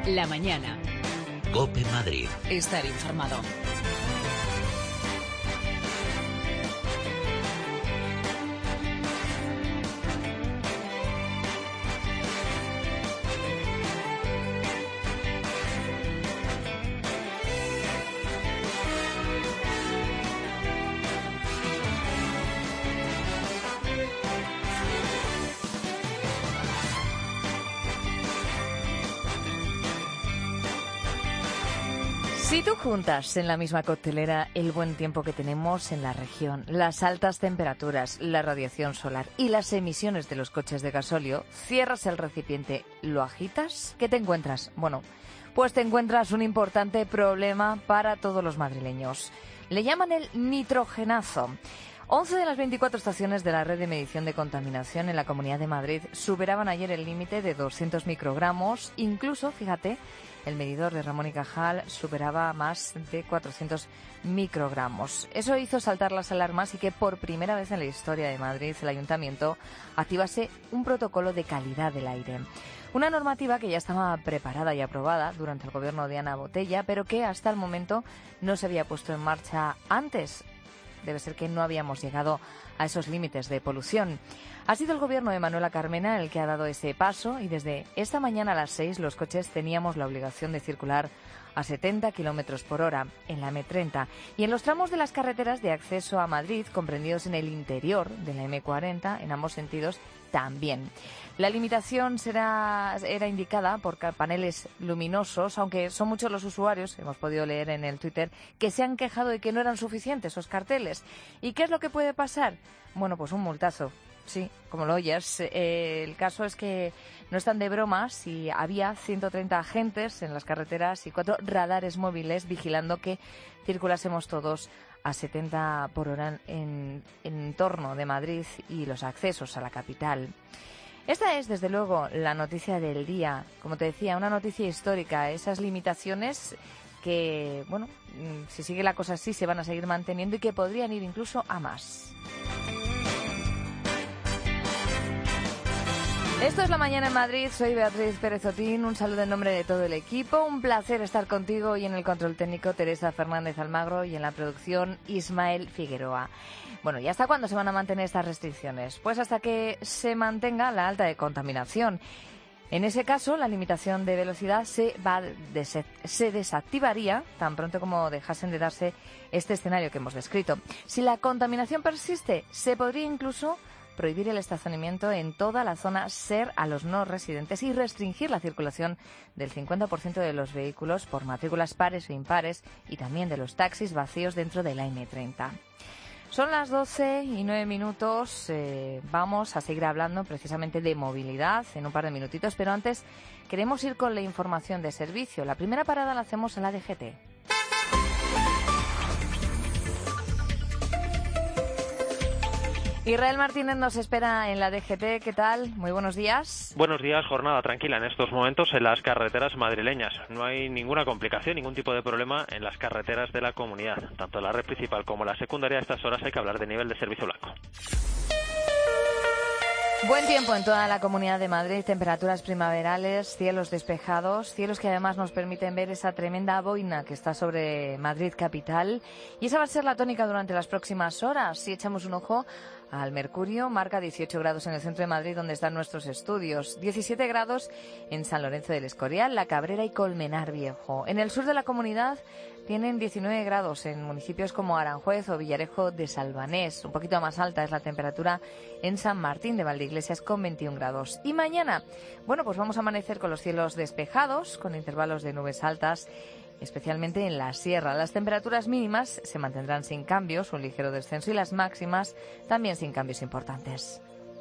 La mañana. COPE Madrid. Estar informado. Si tú juntas en la misma coctelera el buen tiempo que tenemos en la región, las altas temperaturas, la radiación solar y las emisiones de los coches de gasóleo, cierras el recipiente, lo agitas, ¿qué te encuentras? Bueno, pues te encuentras un importante problema para todos los madrileños. Le llaman el nitrogenazo. 11 de las 24 estaciones de la red de medición de contaminación en la Comunidad de Madrid superaban ayer el límite de 200 microgramos. Incluso, fíjate, el medidor de Ramón y Cajal superaba más de 400 microgramos. Eso hizo saltar las alarmas y que por primera vez en la historia de Madrid el Ayuntamiento activase un protocolo de calidad del aire. Una normativa que ya estaba preparada y aprobada durante el gobierno de Ana Botella, pero que hasta el momento no se había puesto en marcha antes. Debe ser que no habíamos llegado a esos límites de polución. Ha sido el gobierno de Manuela Carmena el que ha dado ese paso y desde esta mañana a las 6 los coches teníamos la obligación de circular a 70 kilómetros por hora en la M30 y en los tramos de las carreteras de acceso a Madrid, comprendidos en el interior de la M40, en ambos sentidos también. La limitación era indicada por paneles luminosos, aunque son muchos los usuarios, hemos podido leer en el Twitter, que se han quejado de que no eran suficientes esos carteles. ¿Y qué es lo que puede pasar? Bueno, pues un multazo. Sí, como lo oyes. El caso es que no están de bromas y había 130 agentes en las carreteras y 4 radares móviles vigilando que circulásemos todos a 70 por hora en torno de Madrid y los accesos a la capital. Esta es, desde luego, la noticia del día. Como te decía, una noticia histórica. Esas limitaciones que, bueno, si sigue la cosa así, se van a seguir manteniendo y que podrían ir incluso a más. Esto es La Mañana en Madrid, soy Beatriz Pérez Otín, un saludo en nombre de todo el equipo, un placer estar contigo y en el control técnico Teresa Fernández Almagro y en la producción Ismael Figueroa. Bueno, ¿y hasta cuándo se van a mantener estas restricciones? Pues hasta que se mantenga la alta de contaminación. En ese caso, la limitación de velocidad se desactivaría tan pronto como dejasen de darse este escenario que hemos descrito. Si la contaminación persiste, se podría incluso prohibir el estacionamiento en toda la zona SER a los no residentes y restringir la circulación del 50% de los vehículos por matrículas pares o impares y también de los taxis vacíos dentro de la M30. Son las 12:09. Vamos a seguir hablando precisamente de movilidad en un par de minutitos, pero antes queremos ir con la información de servicio. La primera parada la hacemos en la DGT. Israel Martínez nos espera en la DGT. ¿Qué tal? Muy buenos días. Buenos días. Jornada tranquila en estos momentos en las carreteras madrileñas. No hay ninguna complicación, ningún tipo de problema en las carreteras de la comunidad. Tanto la red principal como la secundaria a estas horas hay que hablar de nivel de servicio blanco. Buen tiempo en toda la Comunidad de Madrid, temperaturas primaverales, cielos despejados, cielos que además nos permiten ver esa tremenda boina que está sobre Madrid capital. Y esa va a ser la tónica durante las próximas horas. Si echamos un ojo al mercurio, marca 18 grados en el centro de Madrid, donde están nuestros estudios, 17 grados en San Lorenzo del Escorial, La Cabrera y Colmenar Viejo. En el sur de la comunidad tienen 19 grados en municipios como Aranjuez o Villarejo de Salvanés. Un poquito más alta es la temperatura en San Martín de Valdeiglesias con 21 grados. Y mañana, bueno, pues vamos a amanecer con los cielos despejados, con intervalos de nubes altas, especialmente en la sierra. Las temperaturas mínimas se mantendrán sin cambios, un ligero descenso, y las máximas también sin cambios importantes.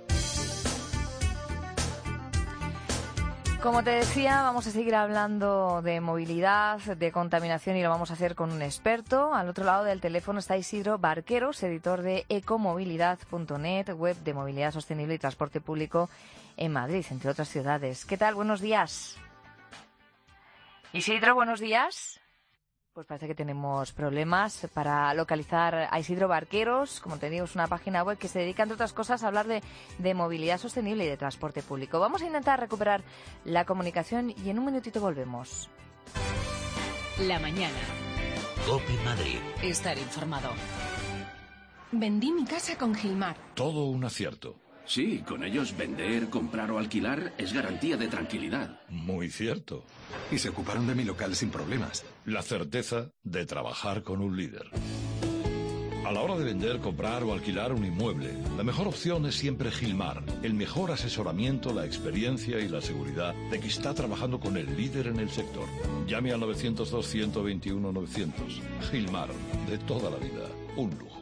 Como te decía, vamos a seguir hablando de movilidad, de contaminación, y lo vamos a hacer con un experto. Al otro lado del teléfono está Isidro Barqueros, editor de ecomovilidad.net, web de movilidad sostenible y transporte público en Madrid, entre otras ciudades. ¿Qué tal? Buenos días. Isidro, buenos días. Pues parece que tenemos problemas para localizar a Isidro Barqueros. Como te digo, es una página web que se dedica, entre otras cosas, a hablar de movilidad sostenible y de transporte público. Vamos a intentar recuperar la comunicación y en un minutito volvemos. La mañana. COPE Madrid. Estar informado. Vendí mi casa con Gilmar. Todo un acierto. Sí, con ellos vender, comprar o alquilar es garantía de tranquilidad. Muy cierto. Y se ocuparon de mi local sin problemas. La certeza de trabajar con un líder. A la hora de vender, comprar o alquilar un inmueble, la mejor opción es siempre Gilmar. El mejor asesoramiento, la experiencia y la seguridad de que está trabajando con el líder en el sector. Llame al 902-121-900. Gilmar, de toda la vida, un lujo.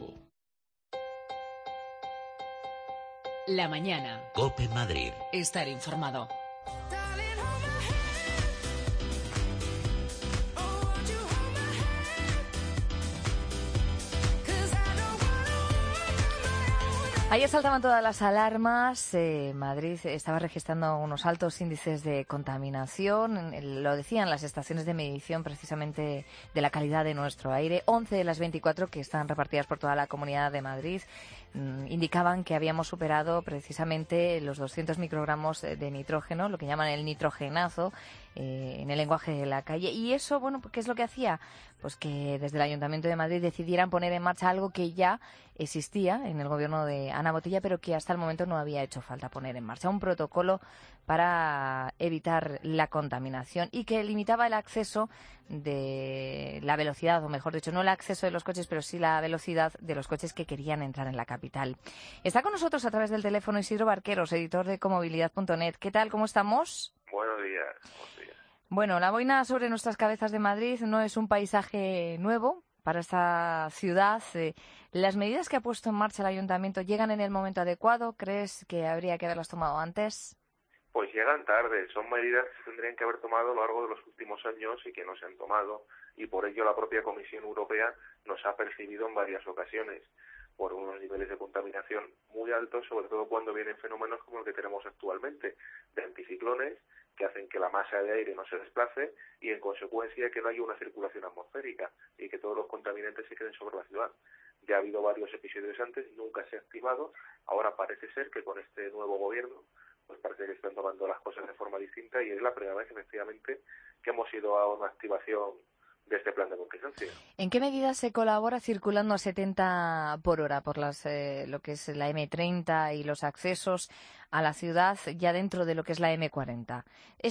La mañana. COPE Madrid. Estar informado. Ayer saltaban todas las alarmas. Madrid estaba registrando unos altos índices de contaminación. Lo decían las estaciones de medición precisamente de la calidad de nuestro aire. 11 de las 24 que están repartidas por toda la Comunidad de Madrid indicaban que habíamos superado precisamente los 200 microgramos de nitrógeno, lo que llaman el nitrogenazo, en el lenguaje de la calle. Y eso, bueno, ¿qué es lo que hacía? Pues que desde el Ayuntamiento de Madrid decidieran poner en marcha algo que ya existía en el gobierno de Ana Botella, pero que hasta el momento no había hecho falta poner en marcha. Un protocolo para evitar la contaminación y que limitaba el acceso de la velocidad, o mejor dicho, no el acceso de los coches, pero sí la velocidad de los coches que querían entrar en la capital. Está con nosotros a través del teléfono Isidro Barqueros, editor de Comovilidad.net. ¿Qué tal? ¿Cómo estamos? Buenos días. Buenos días. Bueno, la boina sobre nuestras cabezas de Madrid no es un paisaje nuevo para esta ciudad. ¿Las medidas que ha puesto en marcha el Ayuntamiento llegan en el momento adecuado? ¿Crees que habría que haberlas tomado antes? Pues llegan tarde. Son medidas que se tendrían que haber tomado a lo largo de los últimos años y que no se han tomado. Y por ello la propia Comisión Europea nos ha percibido en varias ocasiones por unos niveles de contaminación muy altos, sobre todo cuando vienen fenómenos como el que tenemos actualmente, de anticiclones, que hacen que la masa de aire no se desplace y, en consecuencia, que no haya una circulación atmosférica y que todos los contaminantes se queden sobre la ciudad. Ya ha habido varios episodios antes, nunca se ha activado. Ahora parece ser que con este nuevo gobierno, pues parece que están tomando las cosas de forma distinta y es la primera vez, efectivamente, que hemos ido a una activación de este plan de contingencia. ¿En qué medida se colabora circulando a 70 por hora por lo que es la M30 y los accesos a la ciudad ya dentro de lo que es la M40?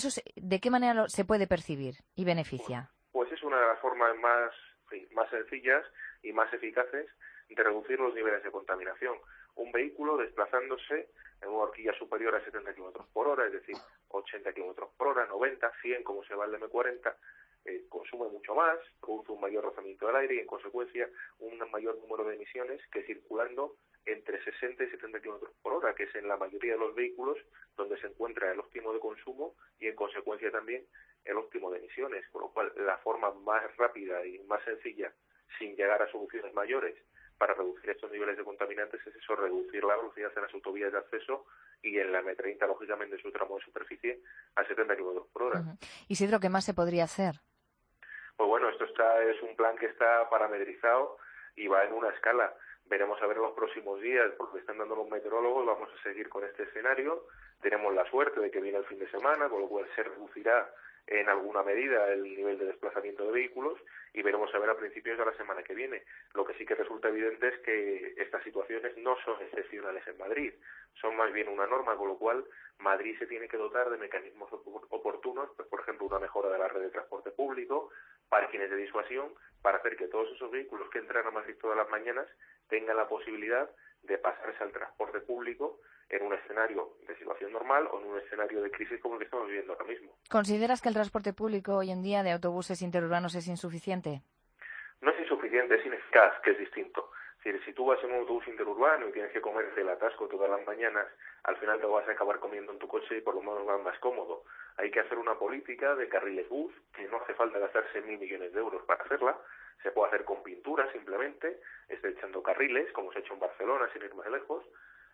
¿De qué manera se puede percibir y beneficia? Pues es una de las formas más sencillas y más eficaces de reducir los niveles de contaminación. Un vehículo desplazándose en una horquilla superior a 70 km por hora, es decir, 80 km por hora, 90, 100, como se va el M40, consume mucho más, produce un mayor rozamiento del aire y, en consecuencia, un mayor número de emisiones que circulando entre 60 y 70 km por hora, que es en la mayoría de los vehículos donde se encuentra el óptimo de consumo y, en consecuencia, también el óptimo de emisiones. Con lo cual, la forma más rápida y más sencilla, sin llegar a soluciones mayores, para reducir estos niveles de contaminantes es eso, reducir la velocidad en las autovías de acceso y en la M30, lógicamente, en su tramo de superficie, a 70 km por hora. Isidro, ¿qué más se podría hacer? Pues bueno, esto es un plan que está parametrizado y va en una escala. Veremos a ver en los próximos días, porque están dando los meteorólogos, vamos a seguir con este escenario. Tenemos la suerte de que viene el fin de semana, con lo cual se reducirá en alguna medida el nivel de desplazamiento de vehículos y veremos a ver a principios de la semana que viene. Lo que sí que resulta evidente es que estas situaciones no son excepcionales en Madrid, son más bien una norma, con lo cual Madrid se tiene que dotar de mecanismos oportunos, pues, por ejemplo, una mejora de la red de transporte público, parkings de disuasión, para hacer que todos esos vehículos que entran a Madrid todas las mañanas tengan la posibilidad de pasarse al transporte público en un escenario de situación normal o en un escenario de crisis como el que estamos viviendo ahora mismo. ¿Consideras que el transporte público hoy en día de autobuses interurbanos es insuficiente? No es insuficiente, es ineficaz, que es distinto. Es decir, si tú vas en un autobús interurbano y tienes que comerte el atasco todas las mañanas, al final te vas a acabar comiendo en tu coche y por lo menos vas más cómodo. Hay que hacer una política de carriles bus, que no hace falta gastarse 1.000 millones de euros para hacerla. Se puede hacer con pintura simplemente, estrechando carriles, como se ha hecho en Barcelona, sin ir más lejos.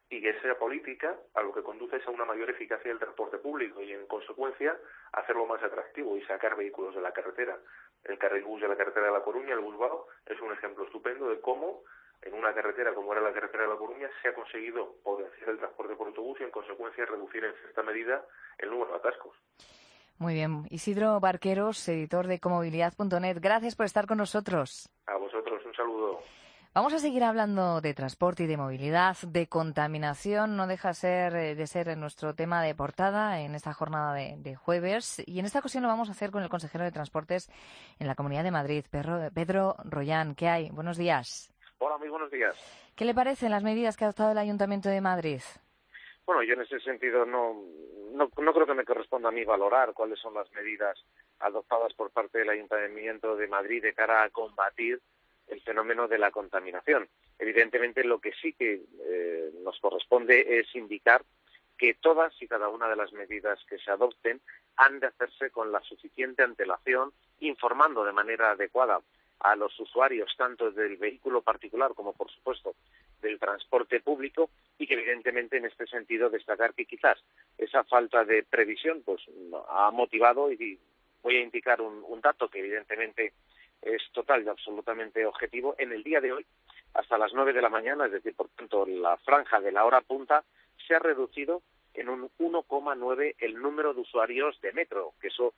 y que esa política a lo que conduce es a una mayor eficacia del transporte público y, en consecuencia, hacerlo más atractivo y sacar vehículos de la carretera. El carril bus de la carretera de La Coruña, el Busbao, es un ejemplo estupendo de cómo en una carretera como era la carretera de La Coruña se ha conseguido potenciar el transporte por autobús y, en consecuencia, reducir en cierta medida el número de atascos. Muy bien. Isidro Barqueros, editor de Comovilidad.net, gracias por estar con nosotros. A vosotros, un saludo. Vamos a seguir hablando de transporte y de movilidad, de contaminación. No deja de ser nuestro tema de portada en esta jornada de jueves. Y en esta ocasión lo vamos a hacer con el consejero de Transportes en la Comunidad de Madrid, Pedro Rollán. ¿Qué hay? Buenos días. Hola, muy buenos días. ¿Qué le parecen las medidas que ha adoptado el Ayuntamiento de Madrid? Bueno, yo en ese sentido no creo que me corresponda a mí valorar cuáles son las medidas adoptadas por parte del Ayuntamiento de Madrid de cara a combatir el fenómeno de la contaminación. Evidentemente, lo que sí que nos corresponde es indicar que todas y cada una de las medidas que se adopten han de hacerse con la suficiente antelación, informando de manera adecuada a los usuarios tanto del vehículo particular como, por supuesto, del transporte público, y que evidentemente en este sentido destacar que quizás esa falta de previsión pues ha motivado, y voy a indicar un dato que evidentemente es total y absolutamente objetivo. En el día de hoy, hasta las 9 de la mañana, es decir, por tanto, la franja de la hora punta, se ha reducido en un 1,9 el número de usuarios de metro, que eso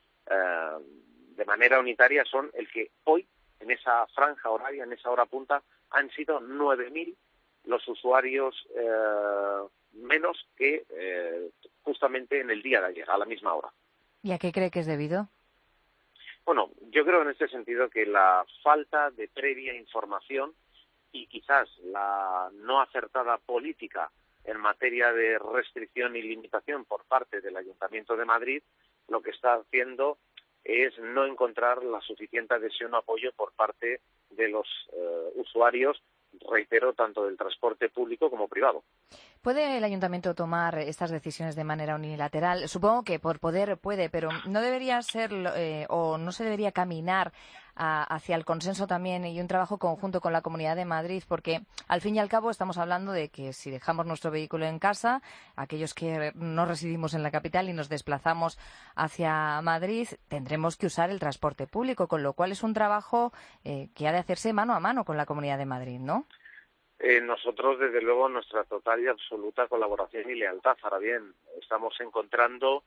de manera unitaria son el que hoy, en esa franja horaria, en esa hora punta, han sido 9.000 los usuarios menos que justamente en el día de ayer, a la misma hora. ¿Y a qué cree que es debido? Bueno, yo creo en este sentido que la falta de previa información y quizás la no acertada política en materia de restricción y limitación por parte del Ayuntamiento de Madrid lo que está haciendo es no encontrar la suficiente adhesión o apoyo por parte de los usuarios, reitero, tanto del transporte público como privado. ¿Puede el Ayuntamiento tomar estas decisiones de manera unilateral? Supongo que por poder puede, pero no debería ser o no se debería caminar hacia el consenso también y un trabajo conjunto con la Comunidad de Madrid, porque al fin y al cabo estamos hablando de que si dejamos nuestro vehículo en casa, aquellos que no residimos en la capital y nos desplazamos hacia Madrid, tendremos que usar el transporte público, con lo cual es un trabajo que ha de hacerse mano a mano con la Comunidad de Madrid, ¿no? Nosotros, desde luego, nuestra total y absoluta colaboración y lealtad. Ahora bien, estamos encontrando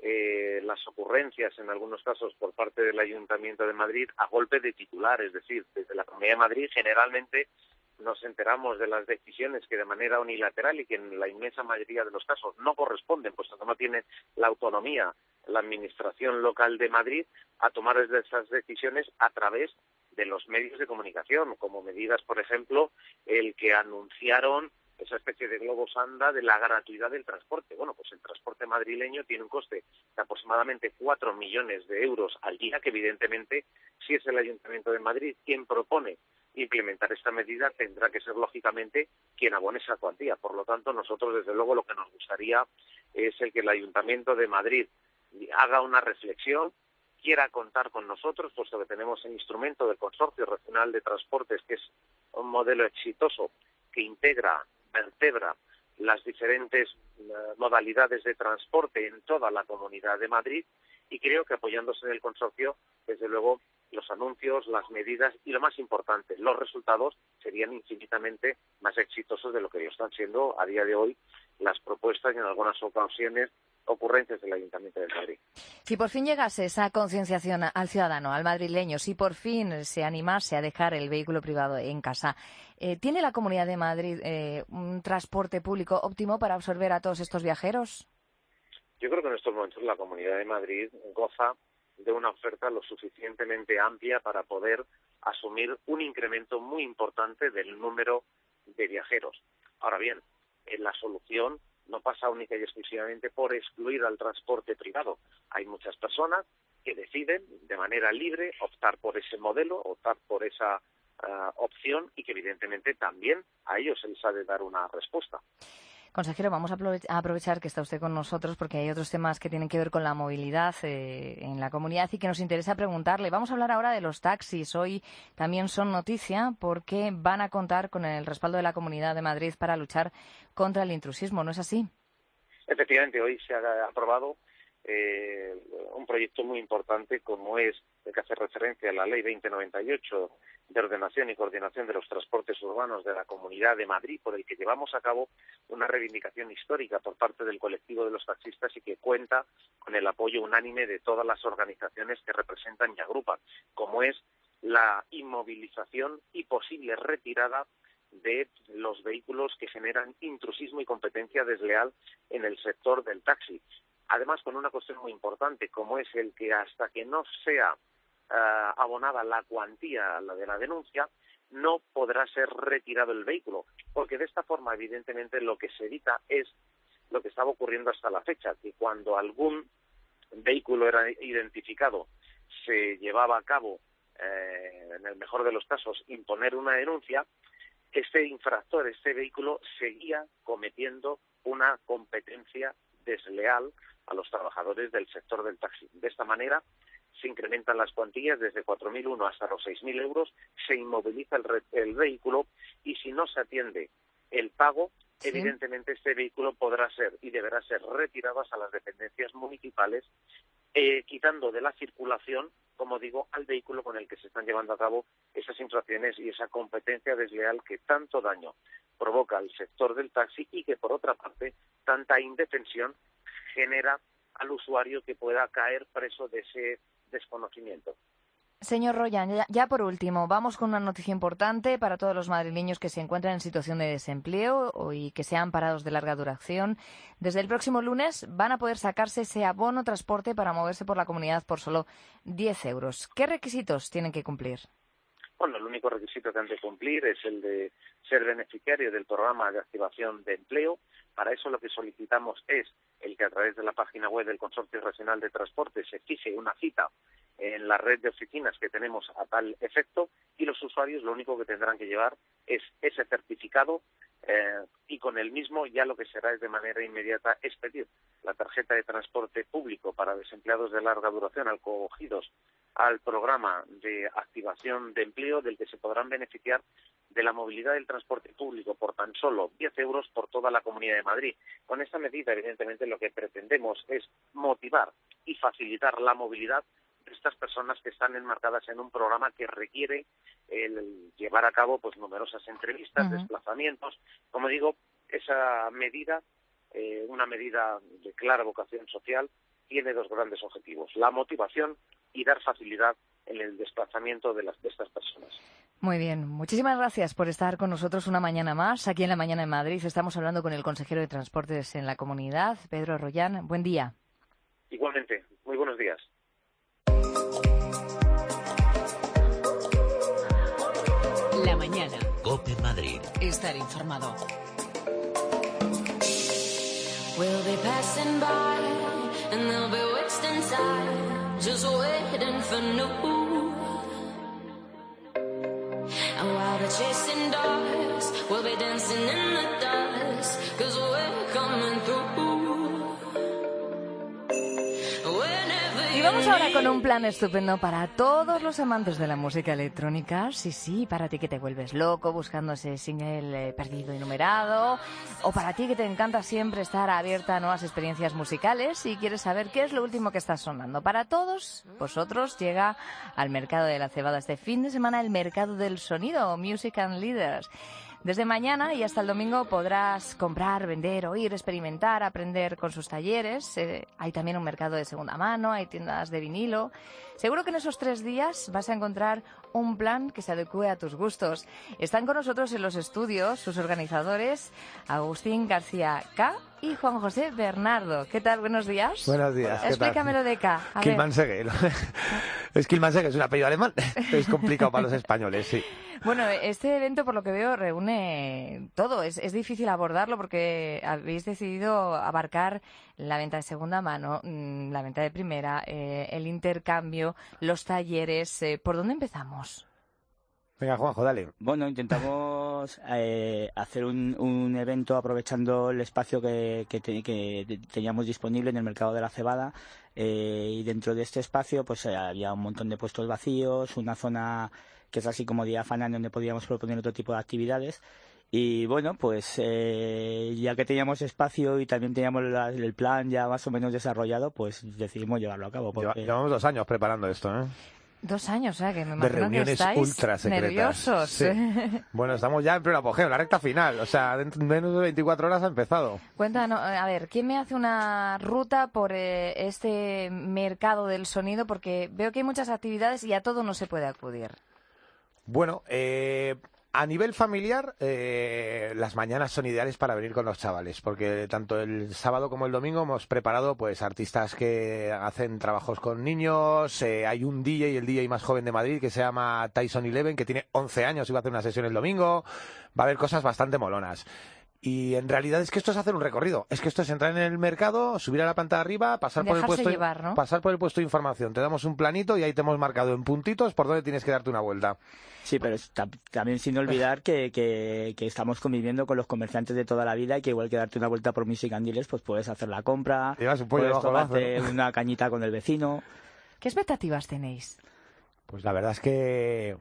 las ocurrencias, en algunos casos, por parte del Ayuntamiento de Madrid a golpe de titular. Es decir, desde la Comunidad de Madrid generalmente nos enteramos de las decisiones que de manera unilateral y que en la inmensa mayoría de los casos no corresponden, puesto que no tiene la autonomía la Administración local de Madrid a tomar esas decisiones a través de los medios de comunicación, como medidas, por ejemplo, el que anunciaron esa especie de globo sonda de la gratuidad del transporte. Bueno, pues el transporte madrileño tiene un coste de aproximadamente 4 millones de euros al día, que evidentemente, si es el Ayuntamiento de Madrid quien propone implementar esta medida, tendrá que ser, lógicamente, quien abone esa cuantía. Por lo tanto, nosotros, desde luego, lo que nos gustaría es el que el Ayuntamiento de Madrid haga una reflexión, quiera contar con nosotros, puesto que tenemos el instrumento del Consorcio Regional de Transportes, que es un modelo exitoso que integra, vertebra las diferentes modalidades de transporte en toda la Comunidad de Madrid, y creo que apoyándose en el consorcio, desde luego, los anuncios, las medidas y, lo más importante, los resultados serían infinitamente más exitosos de lo que están siendo a día de hoy las propuestas y en algunas ocasiones ocurrencias del Ayuntamiento de Madrid. Si por fin llegase esa concienciación al ciudadano, al madrileño, si por fin se animase a dejar el vehículo privado en casa, ¿tiene la Comunidad de Madrid un transporte público óptimo para absorber a todos estos viajeros? Yo creo que en estos momentos la Comunidad de Madrid goza de una oferta lo suficientemente amplia para poder asumir un incremento muy importante del número de viajeros. Ahora bien, la solución no pasa única y exclusivamente por excluir al transporte privado. Hay muchas personas que deciden de manera libre optar por ese modelo, optar por esa opción, y que evidentemente también a ellos se les ha de dar una respuesta. Consejero, vamos a aprovechar que está usted con nosotros porque hay otros temas que tienen que ver con la movilidad en la comunidad y que nos interesa preguntarle. Vamos a hablar ahora de los taxis. Hoy también son noticia porque van a contar con el respaldo de la Comunidad de Madrid para luchar contra el intrusismo, ¿no es así? Efectivamente, hoy se ha aprobado un proyecto muy importante como es el que hace referencia a la Ley 2098 de ordenación y coordinación de los transportes urbanos de la Comunidad de Madrid, por el que llevamos a cabo una reivindicación histórica por parte del colectivo de los taxistas y que cuenta con el apoyo unánime de todas las organizaciones que representan y agrupan, como es la inmovilización y posible retirada de los vehículos que generan intrusismo y competencia desleal en el sector del taxi. Además, con una cuestión muy importante, como es el que hasta que no sea abonada la cuantía de la denuncia, no podrá ser retirado el vehículo, porque de esta forma, evidentemente, lo que se evita es lo que estaba ocurriendo hasta la fecha, que cuando algún vehículo era identificado, se llevaba a cabo, en el mejor de los casos, imponer una denuncia. Este infractor, este vehículo, seguía cometiendo una competencia desleal a los trabajadores del sector del taxi. De esta manera se incrementan las cuantías desde 4.001 hasta los 6.000 euros, se inmoviliza el vehículo y si no se atiende el pago, ¿sí?, evidentemente este vehículo podrá ser y deberá ser retirado a las dependencias municipales, quitando de la circulación, como digo, al vehículo con el que se están llevando a cabo esas infracciones y esa competencia desleal que tanto daño provoca al sector del taxi y que, por otra parte, tanta indefensión genera al usuario que pueda caer preso de ese desconocimiento. Señor Royan, ya por último, vamos con una noticia importante para todos los madrileños que se encuentran en situación de desempleo y que sean parados de larga duración. Desde el próximo lunes van a poder sacarse ese abono transporte para moverse por la comunidad por solo 10 euros. ¿Qué requisitos tienen que cumplir? Bueno, el único requisito que han de cumplir es el de ser beneficiario del programa de activación de empleo. Para eso lo que solicitamos es el que a través de la página web del Consorcio Regional de Transporte se fije una cita en la red de oficinas que tenemos a tal efecto y los usuarios lo único que tendrán que llevar es ese certificado y con el mismo ya lo que será es de manera inmediata expedir la tarjeta de transporte público para desempleados de larga duración acogidos al programa de activación de empleo del que se podrán beneficiar de la movilidad del transporte público por tan solo 10 euros por toda la Comunidad de Madrid. Con esta medida, evidentemente, lo que pretendemos es motivar y facilitar la movilidad de estas personas que están enmarcadas en un programa que requiere el llevar a cabo pues numerosas entrevistas, desplazamientos. Como digo, esa medida, una medida de clara vocación social, tiene dos grandes objetivos: la motivación y dar facilidad en el desplazamiento de estas personas. Muy bien, muchísimas gracias por estar con nosotros una mañana más. Aquí en La Mañana en Madrid estamos hablando con el consejero de Transportes en la comunidad, Pedro Royan. Buen día. Igualmente, muy buenos días. La mañana. COPE Madrid. Estar informado. We'll be passing by and they'll be wasting time just waiting for new. And while they're chasing dogs, we'll be dancing in the dust, 'cause we're coming through. Y vamos ahora con un plan estupendo para todos los amantes de la música electrónica. Sí, para ti que te vuelves loco buscando ese single perdido y numerado, o para ti que te encanta siempre estar abierta a nuevas experiencias musicales y quieres saber qué es lo último que está sonando. Para todos vosotros llega al mercado de la cebada este fin de semana el mercado del sonido, Music and Leaders. Desde mañana y hasta el domingo podrás comprar, vender, oír, experimentar, aprender con sus talleres. Hay también un mercado de segunda mano, hay tiendas de vinilo. Seguro que en esos 3 días vas a encontrar un plan que se adecue a tus gustos. Están con nosotros en los estudios sus organizadores, Agustín García K. y Juan José Bernardo. ¿Qué tal? Buenos días. Buenos días. Explícamelo de K. Kilmansegue. Es Kilmansegue, es un apellido alemán. Es complicado para los españoles, sí. Bueno, este evento, por lo que veo, reúne todo. Es difícil abordarlo porque habéis decidido abarcar la venta de segunda mano, la venta de primera, el intercambio, los talleres. ¿Por dónde empezamos? Venga, Juanjo, dale. Bueno, intentamos hacer un evento aprovechando el espacio que teníamos disponible en el mercado de la cebada, y dentro de este espacio pues había un montón de puestos vacíos, una zona que es así como diáfana en donde podíamos proponer otro tipo de actividades. Y bueno, pues ya que teníamos espacio y también teníamos el plan ya más o menos desarrollado, pues decidimos llevarlo a cabo. Porque... Llevamos 2 años preparando esto, ¿eh? 2 años, que me imagino de reuniones que estáis ultra secretas. Nerviosos. Sí. Bueno, estamos ya en pleno apogeo, la recta final. O sea, dentro de menos de 24 horas ha empezado. Cuéntanos, a ver, ¿quién me hace una ruta por este mercado del sonido? Porque veo que hay muchas actividades y a todo no se puede acudir. Bueno, a nivel familiar, las mañanas son ideales para venir con los chavales, porque tanto el sábado como el domingo hemos preparado pues artistas que hacen trabajos con niños. Hay un DJ, el DJ más joven de Madrid, que se llama Tyson Eleven, que tiene 11 años y va a hacer una sesión el domingo. Va a haber cosas bastante molonas. Y en realidad es que esto es hacer un recorrido. Es que esto es entrar en el mercado, subir a la planta de arriba, pasar por el puesto, llevar, ¿no? pasar por el puesto de información. Te damos un planito y ahí te hemos marcado en puntitos por dónde tienes que darte una vuelta. Sí, pero también sin olvidar que estamos conviviendo con los comerciantes de toda la vida y que igual que darte una vuelta por Music and Dealers, pues puedes hacer la compra, puedes tomarte una cañita con el vecino. ¿Qué expectativas tenéis? Pues la verdad es que...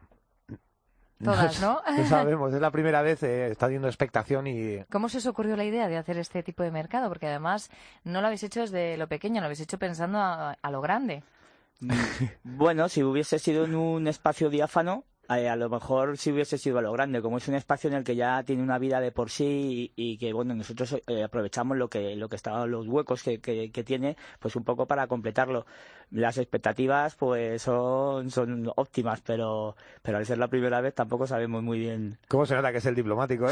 Todas, ¿no? No sabemos, es la primera vez, está habiendo expectación y... ¿Cómo se os ocurrió la idea de hacer este tipo de mercado? Porque además no lo habéis hecho desde lo pequeño, lo habéis hecho pensando a lo grande. Bueno, si hubiese sido en un espacio diáfano, a lo mejor sí hubiese sido a lo grande. Como es un espacio en el que ya tiene una vida de por sí y que, bueno, nosotros aprovechamos lo que estaban los huecos que tiene, pues un poco para completarlo. Las expectativas pues son óptimas, pero al ser la primera vez tampoco sabemos muy bien. ¿Cómo se nota que es el diplomático,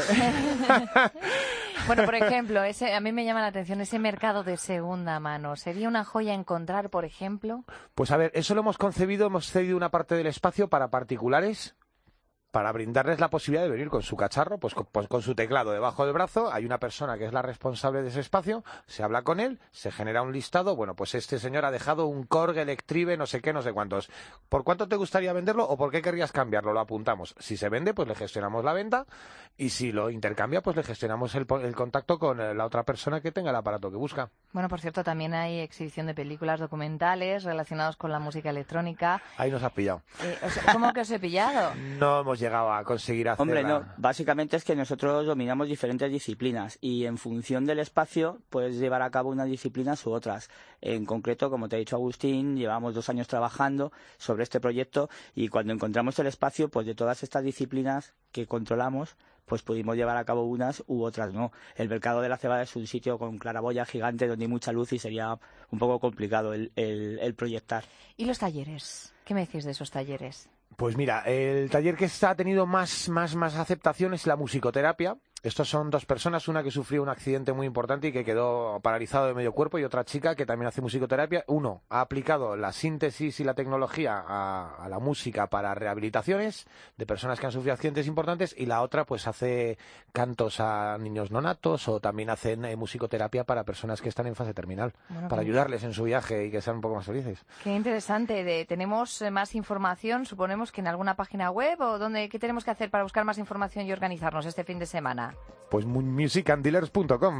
Bueno, por ejemplo, a mí me llama la atención ese mercado de segunda mano. ¿Sería una joya encontrar, por ejemplo? Pues a ver, eso lo hemos concebido, hemos cedido una parte del espacio para particulares, para brindarles la posibilidad de venir con su cacharro, pues con su teclado debajo del brazo. Hay una persona que es la responsable de ese espacio, se habla con él, se genera un listado. Bueno, pues este señor ha dejado un Korg Electrive, no sé qué, no sé cuántos. ¿Por cuánto te gustaría venderlo o por qué querrías cambiarlo? Lo apuntamos. Si se vende, pues le gestionamos la venta, y si lo intercambia, pues le gestionamos el contacto con la otra persona que tenga el aparato que busca. Bueno, por cierto, también hay exhibición de películas documentales relacionados con la música electrónica. Ahí nos has pillado. ¿Cómo que os he pillado? No hemos llegado a conseguir hacerla. Hombre, no, básicamente es que nosotros dominamos diferentes disciplinas y en función del espacio puedes llevar a cabo unas disciplinas u otras. En concreto, como te ha dicho Agustín, llevamos 2 años trabajando sobre este proyecto y cuando encontramos el espacio, pues de todas estas disciplinas que controlamos, pues pudimos llevar a cabo unas u otras no. El mercado de la cebada es un sitio con claraboya gigante donde hay mucha luz y sería un poco complicado el proyectar. ¿Y los talleres? ¿Qué me decís de esos talleres? Pues mira, el taller que ha tenido más aceptación es la musicoterapia. Estos son 2 personas, una que sufrió un accidente muy importante y que quedó paralizado de medio cuerpo, y otra chica que también hace musicoterapia. Uno ha aplicado la síntesis y la tecnología a la música para rehabilitaciones de personas que han sufrido accidentes importantes, y la otra pues hace cantos a niños nonatos, o también hacen musicoterapia para personas que están en fase terminal, para ayudarles en su viaje y que sean un poco más felices. Qué interesante. ¿Tenemos más información? Suponemos que en alguna página web, o ¿qué tenemos que hacer para buscar más información y organizarnos este fin de semana? Pues musicanddealers.com.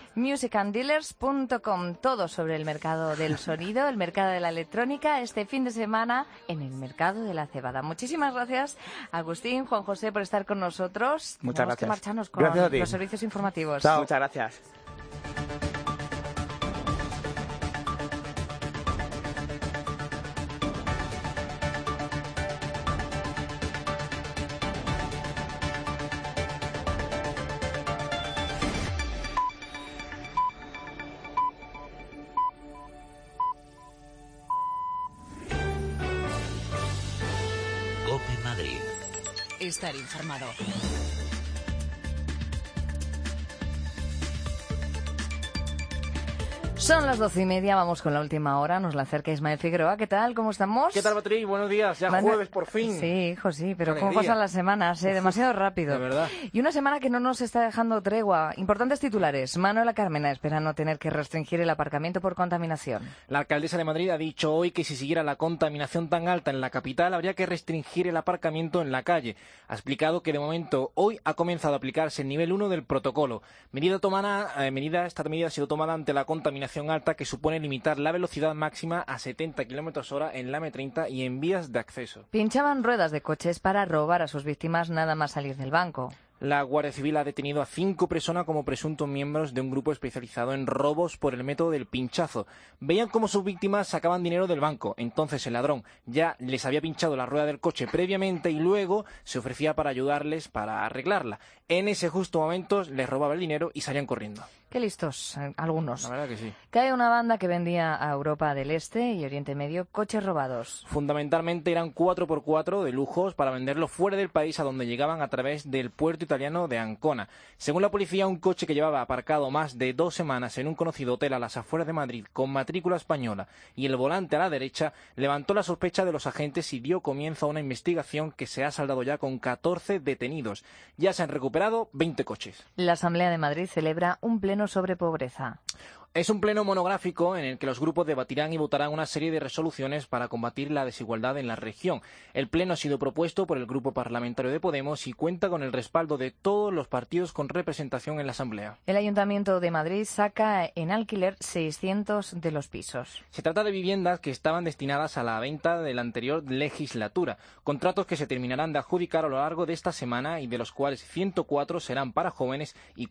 musicanddealers.com, todo sobre el mercado del sonido, el mercado de la electrónica, este fin de semana en el mercado de la cebada. Muchísimas gracias, Agustín, Juan José, por estar con nosotros. Muchas gracias. Que marcharnos con los servicios informativos. Chao. Muchas gracias. COPE Madrid. Estar informado. Son las 12:30, vamos con la última hora, nos la acerca Ismael Figueroa. ¿Qué tal? ¿Cómo estamos? ¿Qué tal, Beatriz? Buenos días, ya jueves por fin. Sí, hijo, sí, pero Alegría. ¿cómo pasan las semanas? Demasiado rápido. De verdad. Y una semana que no nos está dejando tregua. Importantes titulares. Manuela Carmena espera no tener que restringir el aparcamiento por contaminación. La alcaldesa de Madrid ha dicho hoy que si siguiera la contaminación tan alta en la capital habría que restringir el aparcamiento en la calle. Ha explicado que de momento hoy ha comenzado a aplicarse el nivel 1 del protocolo. Esta medida ha sido tomada ante la contaminación alta que supone limitar la velocidad máxima a 70 km/h en la M30 y en vías de acceso. Pinchaban ruedas de coches para robar a sus víctimas nada más salir del banco. La Guardia Civil ha detenido a 5 personas como presuntos miembros de un grupo especializado en robos por el método del pinchazo. Veían cómo sus víctimas sacaban dinero del banco. Entonces el ladrón ya les había pinchado la rueda del coche previamente y luego se ofrecía para ayudarles para arreglarla. En ese justo momento les robaba el dinero y salían corriendo. Qué listos, algunos. La verdad que sí. Cae una banda que vendía a Europa del Este y Oriente Medio coches robados. Fundamentalmente eran 4x4 de lujos para venderlos fuera del país a donde llegaban a través del puerto italiano de Ancona. Según la policía, un coche que llevaba aparcado más de 2 semanas en un conocido hotel a las afueras de Madrid con matrícula española y el volante a la derecha levantó la sospecha de los agentes y dio comienzo a una investigación que se ha saldado ya con 14 detenidos. Ya se han recuperado 20 coches. La Asamblea de Madrid celebra un pleno sobre pobreza. Es un pleno monográfico en el que los grupos debatirán y votarán una serie de resoluciones para combatir la desigualdad en la región. El pleno ha sido propuesto por el Grupo Parlamentario de Podemos y cuenta con el respaldo de todos los partidos con representación en la Asamblea. El Ayuntamiento de Madrid saca en alquiler 600 de los pisos. Se trata de viviendas que estaban destinadas a la venta de la anterior legislatura, contratos que se terminarán de adjudicar a lo largo de esta semana y de los cuales 104 serán para jóvenes y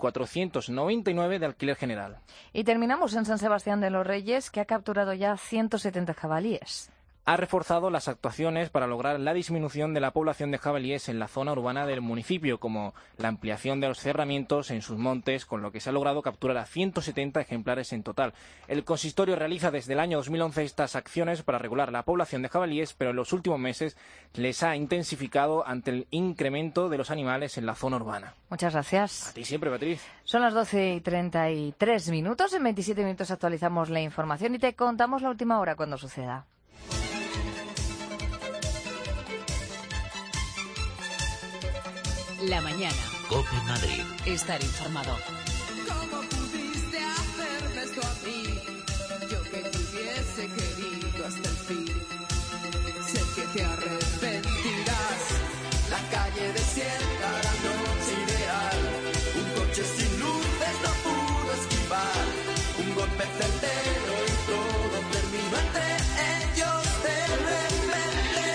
499 de alquiler general. Y terminamos en San Sebastián de los Reyes, que ha capturado ya 170 jabalíes. Ha reforzado las actuaciones para lograr la disminución de la población de jabalíes en la zona urbana del municipio, como la ampliación de los cerramientos en sus montes, con lo que se ha logrado capturar a 170 ejemplares en total. El consistorio realiza desde el año 2011 estas acciones para regular la población de jabalíes, pero en los últimos meses les ha intensificado ante el incremento de los animales en la zona urbana. Muchas gracias. A ti siempre, Beatriz. Son las 12:33. En 27 minutos actualizamos la información y te contamos la última hora cuando suceda. La mañana. COPE Madrid. Estar informado. ¿Cómo pudiste hacerme esto a mí? Yo que te hubiese querido hasta el fin. Sé que te arrepentirás. La calle desierta, la noche ideal. Un coche sin luces no pudo esquivar. Un golpe certero y todo terminó entre ellos de repente.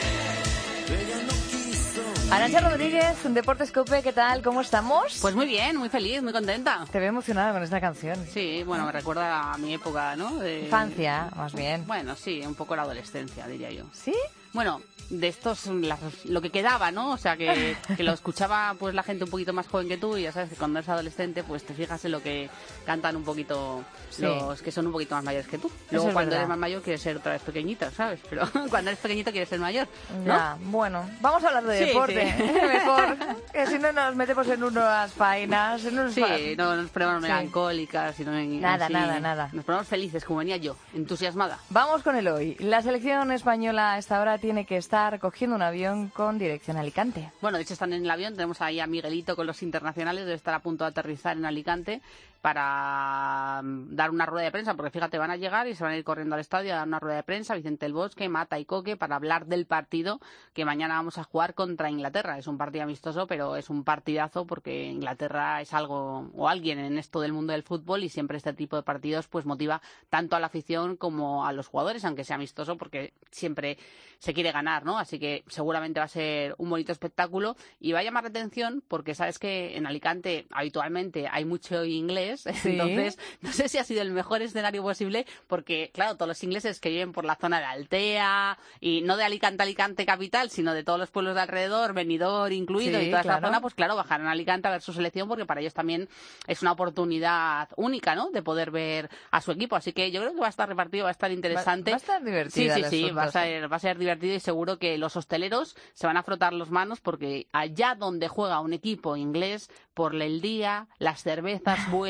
Ella no quiso. Arantxa Rodríguez, Deportes COPE, ¿qué tal? ¿Cómo estamos? Pues muy bien, muy feliz, muy contenta. Te veo emocionada con esta canción. Sí, bueno, me recuerda a mi época, ¿no? De infancia, más bien. Bueno, sí, un poco la adolescencia, diría yo. ¿Sí? Bueno, de estos, lo que quedaba, ¿no? O sea, que lo escuchaba pues la gente un poquito más joven que tú y ya sabes que cuando eres adolescente pues te fijas en lo que cantan un poquito los que son un poquito más mayores que tú. Luego cuando eres más mayor quieres ser otra vez pequeñita, ¿sabes? Pero cuando eres pequeñito quieres ser mayor, ¿no? Ya, bueno, vamos a hablar de deporte, sí. Mejor, que si no nos metemos en unas faenas. No nos ponemos melancólicas, sino nada. Nos ponemos felices, como venía yo, entusiasmada. Vamos con el hoy. La selección española a esta hora tiene que estar cogiendo un avión con dirección a Alicante. Bueno, de hecho están en el avión, tenemos ahí a Miguelito con los internacionales, debe estar a punto de aterrizar en Alicante para dar una rueda de prensa, porque fíjate, van a llegar y se van a ir corriendo al estadio a dar una rueda de prensa, Vicente El Bosque, Mata y Coque, para hablar del partido que mañana vamos a jugar contra Inglaterra. Es un partido amistoso, pero es un partidazo porque Inglaterra es algo o alguien en esto del mundo del fútbol y siempre este tipo de partidos pues motiva tanto a la afición como a los jugadores, aunque sea amistoso, porque siempre se quiere ganar, ¿no? Así que seguramente va a ser un bonito espectáculo y va a llamar la atención porque sabes que en Alicante habitualmente hay mucho inglés, ¿sí? Entonces no sé si ha sido el mejor escenario posible porque, claro, todos los ingleses que viven por la zona de Altea y no de Alicante capital, sino de todos los pueblos de alrededor, Benidorm incluido y toda esa zona, pues claro, bajarán a Alicante a ver su selección porque para ellos también es una oportunidad única, ¿no? De poder ver a su equipo. Así que yo creo que va a estar repartido, va a estar interesante. Va a estar divertido. Sí, va a ser divertido y seguro que los hosteleros se van a frotar las manos porque allá donde juega un equipo inglés, por el día, las cervezas vuelan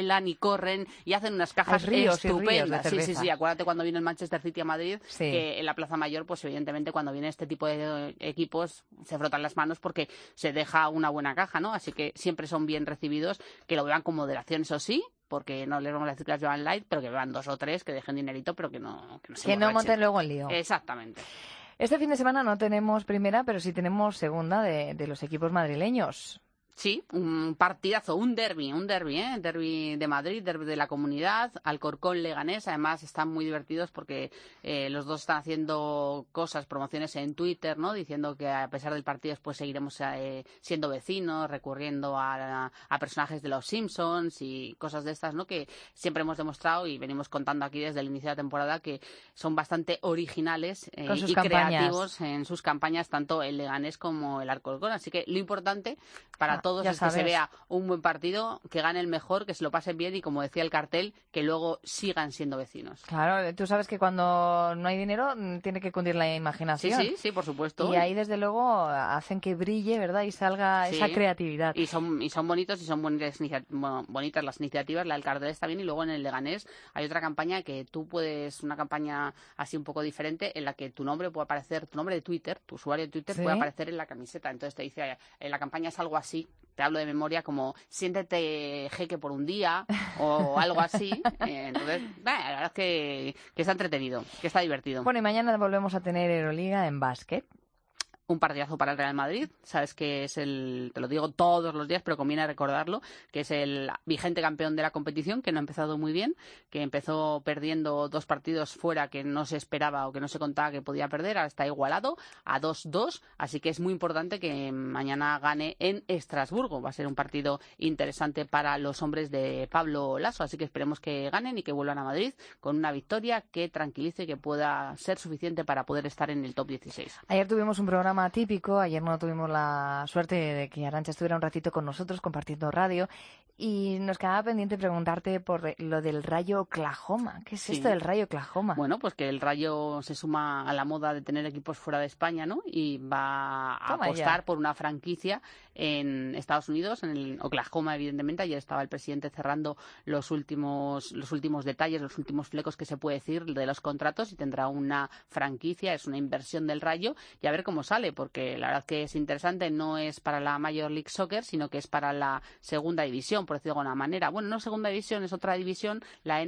vuelan y corren y hacen unas cajas ríos estupendas. de cerveza. Sí, acuérdate cuando vino el Manchester City a Madrid, Sí. que en la Plaza Mayor, pues evidentemente cuando viene este tipo de equipos se frotan las manos porque se deja una buena caja, ¿no? Así que siempre son bien recibidos, que lo beban con moderación, eso sí, porque no les vamos a decir que las llevan light, pero que beban 2 o 3, que dejen dinerito, pero que no se Que no emborrachen. monten luego el lío. Exactamente. Este fin de semana no tenemos primera, pero sí tenemos segunda de los equipos madrileños. Sí, un partidazo, un derbi, derbi de Madrid, derbi de la comunidad, Alcorcón, Leganés. Además están muy divertidos porque los dos están haciendo cosas, promociones en Twitter, ¿no? Diciendo que a pesar del partido después seguiremos siendo vecinos, recurriendo a personajes de los Simpsons y cosas de estas, ¿no? Que siempre hemos demostrado y venimos contando aquí desde el inicio de la temporada que son bastante originales y creativos en sus campañas, tanto el Leganés como el Alcorcón. Así que lo importante para todos es que se vea un buen partido, que gane el mejor, que se lo pasen bien y, como decía el cartel, que luego sigan siendo vecinos. Claro, tú sabes que cuando no hay dinero tiene que cundir la imaginación. Sí, por supuesto. Y ahí, desde luego, hacen que brille, ¿verdad? Y salga esa creatividad. Y son bonitos y son bonitas las iniciativas. La del cartel está bien, y luego en el Leganés hay otra campaña que tú puedes, una campaña así un poco diferente, en la que tu nombre puede aparecer, tu nombre de Twitter, tu usuario de Twitter puede aparecer en la camiseta. Entonces te dice, la campaña es algo así, te hablo de memoria, como siéntete jeque por un día o algo así. Entonces, la verdad es que está entretenido, que está divertido. Bueno, y mañana volvemos a tener Euroliga en básquet. Un partidazo para el Real Madrid, sabes que es te lo digo todos los días, pero conviene recordarlo, que es el vigente campeón de la competición, que no ha empezado muy bien, que empezó perdiendo 2 partidos fuera que no se esperaba o que no se contaba que podía perder, ahora está igualado a 2-2, así que es muy importante que mañana gane en Estrasburgo. Va a ser un partido interesante para los hombres de Pablo Lasso, así que esperemos que ganen y que vuelvan a Madrid con una victoria que tranquilice y que pueda ser suficiente para poder estar en el top 16. Ayer tuvimos un programa típico, ayer no tuvimos la suerte de que Arantxa estuviera un ratito con nosotros compartiendo radio, y nos quedaba pendiente preguntarte por lo del Rayo Oklahoma. ¿Qué es esto del Rayo Oklahoma? Bueno, pues que el Rayo se suma a la moda de tener equipos fuera de España, ¿no? Y va a apostar por una franquicia en Estados Unidos, en el Oklahoma, evidentemente. Ayer estaba el presidente cerrando los últimos detalles, los últimos flecos que se puede decir de los contratos, y tendrá una franquicia, es una inversión del Rayo, y a ver cómo sale, porque la verdad que es interesante. No es para la Major League Soccer, sino que es para la segunda división, por decirlo de alguna manera. Bueno, no segunda división, es otra división, la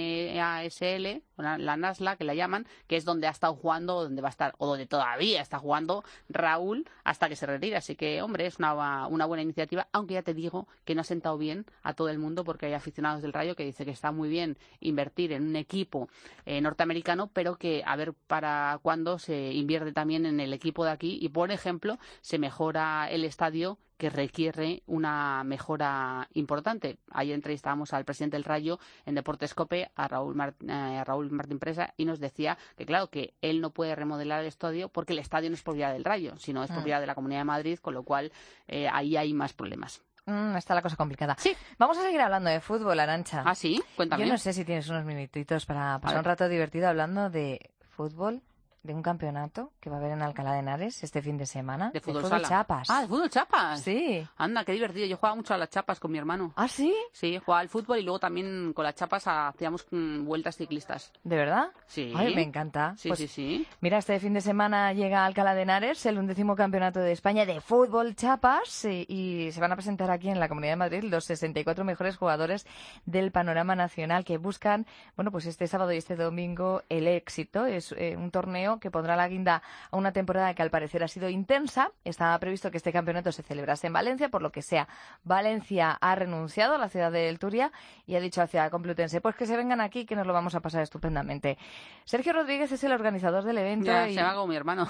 NASL, la NASLA, que la llaman, que es donde ha estado jugando, donde va a estar, o donde todavía está jugando Raúl hasta que se retire. Así que, hombre, es una buena iniciativa, aunque ya te digo que no ha sentado bien a todo el mundo, porque hay aficionados del Rayo que dicen que está muy bien invertir en un equipo norteamericano, pero que a ver para cuándo se invierte también en el equipo de aquí y, por ejemplo, se mejora el estadio, que requiere una mejora importante. Ayer entrevistábamos al presidente del Rayo en Deportes COPE, a Raúl Martín Presa, y nos decía que, claro, que él no puede remodelar el estadio porque el estadio no es propiedad del Rayo, sino es propiedad de la Comunidad de Madrid, con lo cual ahí hay más problemas. Está la cosa complicada. Sí. Vamos a seguir hablando de fútbol, Arantxa. ¿Ah, sí? Cuéntame. Yo no sé si tienes unos minutitos para pasar un rato divertido hablando de fútbol, de un campeonato que va a haber en Alcalá de Henares este fin de semana. De fútbol sala. Chapas. Ah, de fútbol chapas. Sí. Anda, qué divertido. Yo jugaba mucho a las chapas con mi hermano. ¿Ah, sí? Sí, jugaba al fútbol y luego también con las chapas hacíamos vueltas ciclistas. ¿De verdad? Sí. Ay, me encanta. Sí, pues, sí. Mira, este fin de semana llega a Alcalá de Henares el 11º campeonato de España de fútbol chapas, y se van a presentar aquí en la Comunidad de Madrid los 64 mejores jugadores del panorama nacional que buscan, bueno, pues este sábado y este domingo el éxito. Es un torneo que pondrá la guinda a una temporada que al parecer ha sido intensa. Estaba previsto que este campeonato se celebrase en Valencia, por lo que sea, Valencia ha renunciado a la ciudad de Turia y ha dicho a la ciudad complutense, pues que se vengan aquí, que nos lo vamos a pasar estupendamente. Sergio Rodríguez es el organizador del evento. Ya, se llama como mi hermano.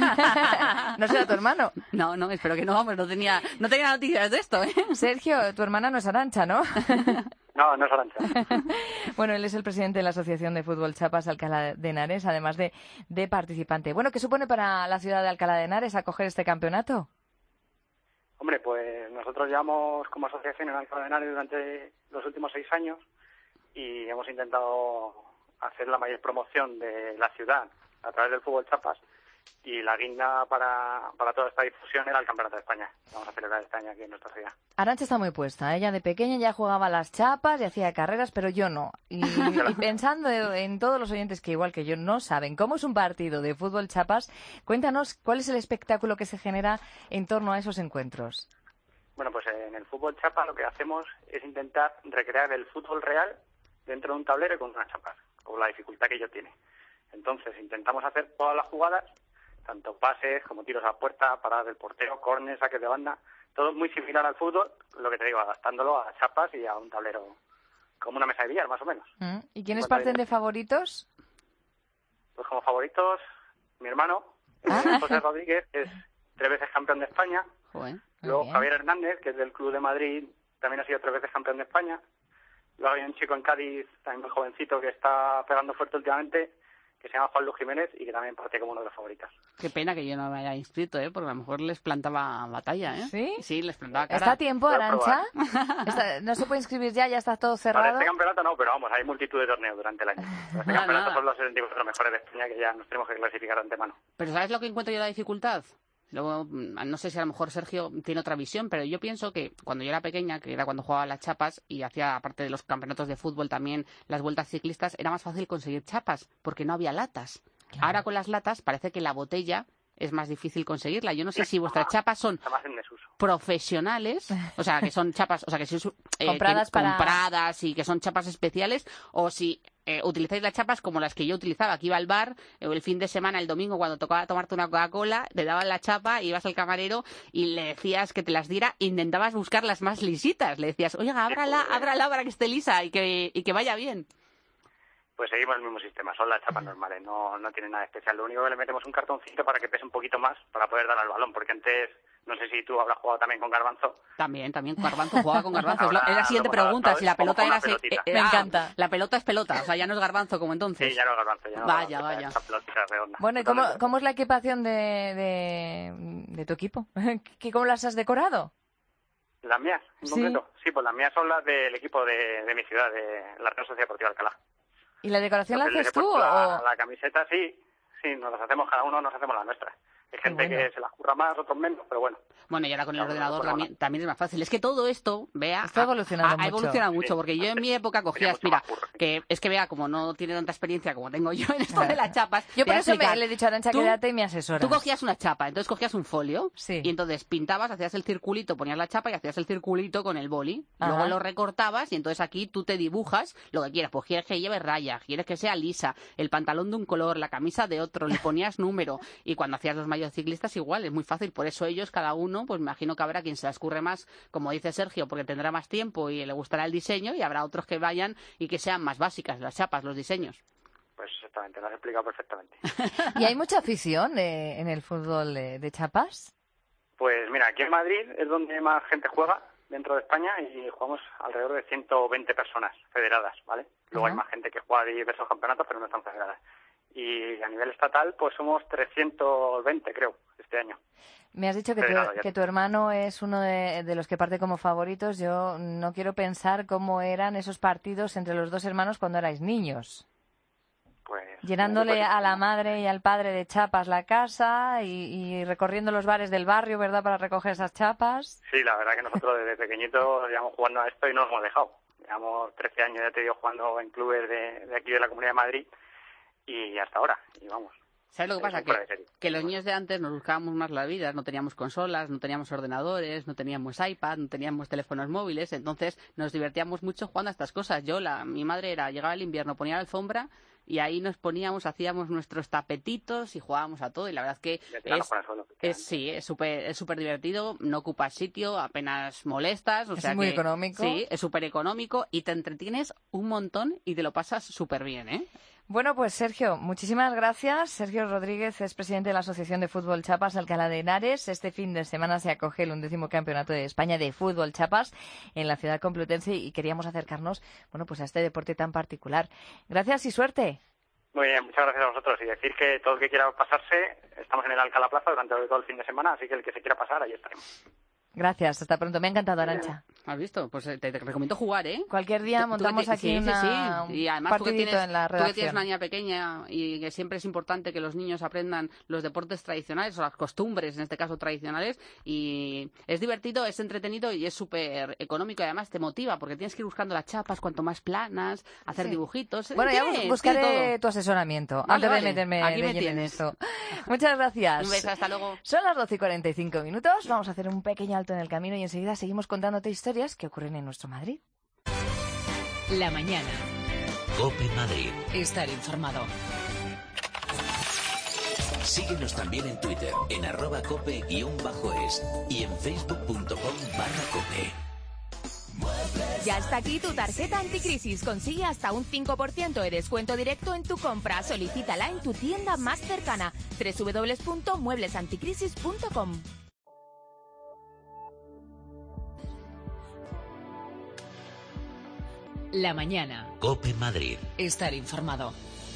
¿No será tu hermano? No, espero que no, pues no tenía noticias de esto, ¿eh? Sergio, tu hermana no es Arantxa, ¿no? No, no es Arantxa. Bueno, él es el presidente de la Asociación de Fútbol Chapas Alcalá de Henares, además de participante. Bueno, ¿qué supone para la ciudad de Alcalá de Henares acoger este campeonato? Hombre, pues nosotros llevamos como asociación en Alcalá de Henares durante los últimos 6 años y hemos intentado hacer la mayor promoción de la ciudad a través del fútbol chapas, y la guinda para toda esta difusión era el Campeonato de España. Vamos a celebrar este año aquí en nuestra ciudad. Arantxa está muy puesta. Ella de pequeña ya jugaba las chapas y hacía carreras, pero yo no. Y pensando en todos los oyentes que igual que yo no saben cómo es un partido de fútbol chapas, cuéntanos cuál es el espectáculo que se genera en torno a esos encuentros. Bueno, pues en el fútbol chapa lo que hacemos es intentar recrear el fútbol real dentro de un tablero y con unas chapas, con la dificultad que ello tiene. Entonces intentamos hacer todas las jugadas, tanto pases como tiros a puerta, paradas del portero, córner, saques de banda, todo muy similar al fútbol, lo que te digo, adaptándolo a chapas y a un tablero como una mesa de billar, más o menos. ¿Y quiénes parten de favoritos? Pues como favoritos, mi hermano, José Rodríguez, es 3 veces campeón de España. Luego Javier Hernández, que es del Club de Madrid, también ha sido 3 veces campeón de España. Luego hay un chico en Cádiz, también muy jovencito, que está pegando fuerte últimamente, que se llama Juan Luis Jiménez y que también parte como uno de los favoritos. Qué pena que yo no me haya inscrito, porque a lo mejor les plantaba batalla, ¿eh? Sí, les plantaba cara. ¿Está a tiempo, Arantxa? ¿No se puede inscribir ya está todo cerrado? Para este campeonato no, pero vamos, hay multitud de torneos durante el año. Este campeonato son los 74 mejores de España que ya nos tenemos que clasificar de antemano. Pero ¿sabes lo que encuentro yo la dificultad? Luego, no sé si a lo mejor Sergio tiene otra visión, pero yo pienso que cuando yo era pequeña, que era cuando jugaba las chapas y hacía, aparte de los campeonatos de fútbol, también las vueltas ciclistas, era más fácil conseguir chapas, porque no había latas. Claro. Ahora con las latas parece que la botella es más difícil conseguirla. Yo no sé si vuestras chapas son profesionales, o sea, que son chapas, o sea, que son compradas y que son chapas especiales, o si utilizáis las chapas como las que yo utilizaba, que iba al bar el fin de semana, el domingo, cuando tocaba tomarte una Coca-Cola, te daban la chapa, ibas al camarero y le decías que te las diera, intentabas buscar las más lisitas, le decías, oiga, ábrala para que esté lisa y que vaya bien. Pues seguimos el mismo sistema, son las chapas normales, no tienen nada especial. Lo único que le metemos un cartoncito para que pese un poquito más para poder dar al balón, porque antes, no sé si tú habrás jugado también con Garbanzo. También Garbanzo, jugaba con Garbanzo. Es la siguiente pregunta, si la pelota era así. Me encanta. La pelota es pelota, o sea, ya no es Garbanzo como entonces. Sí, ya no es Garbanzo. Ya no vaya. Bueno, ¿y cómo es la equipación de tu equipo? ¿Cómo las has decorado? Las mías, en concreto. Sí, pues las mías son las del equipo de mi ciudad, de la Real Sociedad Deportiva Alcalá. ¿Y la decoración la haces tú? La camiseta sí, nos las hacemos, cada uno nos hacemos la nuestra. Hay gente que se las curra más, otros menos, pero bueno. Bueno, y ahora con el ordenador también es más fácil. Es que todo esto, Bea, ha evolucionado mucho, porque yo en mi época cogías, que es que Bea, como no tiene tanta experiencia como tengo yo en esto de las chapas... Yo por eso le he dicho a Arantxa, quédate y me asesoras. Tú cogías una chapa, entonces cogías un folio, y entonces pintabas, hacías el circulito, ponías la chapa y hacías el circulito con el boli. Luego lo recortabas y entonces aquí tú te dibujas lo que quieras. Pues quieres que lleve rayas, quieres que sea lisa, el pantalón de un color, la camisa de otro, le ponías número. Y cuando hacías los maillots ciclistas igual, es muy fácil. Por eso ellos, cada uno, pues me imagino que habrá quien se las curre más, como dice Sergio, porque tendrá más tiempo y le gustará el diseño, y habrá otros que vayan y que sean más básicas las chapas, los diseños. Pues exactamente, lo has explicado perfectamente. ¿Y hay mucha afición en el fútbol de chapas? Pues mira, aquí en Madrid es donde más gente juega dentro de España y jugamos alrededor de 120 personas federadas, ¿vale? Luego hay más gente que juega de diversos campeonatos, pero no están federadas. Y a nivel estatal, pues somos 320, creo, este año. Me has dicho que tu hermano es uno de los que parte como favoritos. Yo no quiero pensar cómo eran esos partidos entre los dos hermanos cuando erais niños. Pues, llenándole a la madre y al padre de chapas la casa y recorriendo los bares del barrio, ¿verdad?, para recoger esas chapas. Sí, la verdad que nosotros desde pequeñitos llevamos jugando a esto y no nos hemos dejado. Llevamos 13 años, ya te digo, jugando en clubes de aquí de la Comunidad de Madrid y hasta ahora, y vamos. ¿Sabes lo que pasa? Que los niños de antes nos buscábamos más la vida, no teníamos consolas, no teníamos ordenadores, no teníamos iPad, no teníamos teléfonos móviles, entonces nos divertíamos mucho jugando a estas cosas. Mi madre llegaba el invierno, ponía la alfombra y ahí nos poníamos, hacíamos nuestros tapetitos y jugábamos a todo, y la verdad es que es súper divertido, no ocupas sitio, apenas molestas, es muy económico. Sí, es súper económico y te entretienes un montón y te lo pasas súper bien, ¿eh? Bueno, pues Sergio, muchísimas gracias. Sergio Rodríguez es presidente de la Asociación de Fútbol Chapas Alcalá de Henares. Este fin de semana se acoge el 11º Campeonato de España de Fútbol Chapas en la ciudad complutense y queríamos acercarnos, pues a este deporte tan particular. Gracias y suerte. Muy bien, muchas gracias a vosotros. Y decir que todo el que quiera pasarse, estamos en el Alcalá Plaza durante todo el fin de semana, así que el que se quiera pasar, ahí estaremos. Gracias, hasta pronto. Me ha encantado, Arantxa. ¿Has visto? Pues te recomiendo jugar, ¿eh? Cualquier día montamos aquí un Y además partidito en la redacción. Tú que tienes una niña pequeña y que siempre es importante que los niños aprendan los deportes tradicionales o las costumbres, en este caso tradicionales, y es divertido, es entretenido y es súper económico y además te motiva porque tienes que ir buscando las chapas cuanto más planas, hacer dibujitos. Bueno, ya buscaré tu asesoramiento antes de meterme aquí me en tienes. esto. Muchas gracias. Un beso, hasta luego. Son las 12:45. Vamos a hacer un pequeño alto en el camino y enseguida seguimos contándote historias que ocurren en nuestro Madrid. La mañana. COPE Madrid. Estar informado. Síguenos también en Twitter, en @cope_es y en facebook.com/cope. Ya está aquí tu tarjeta anticrisis. Consigue hasta un 5% de descuento directo en tu compra. Solicítala en tu tienda más cercana. www.mueblesanticrisis.com. La mañana. COPE Madrid. Estar informado.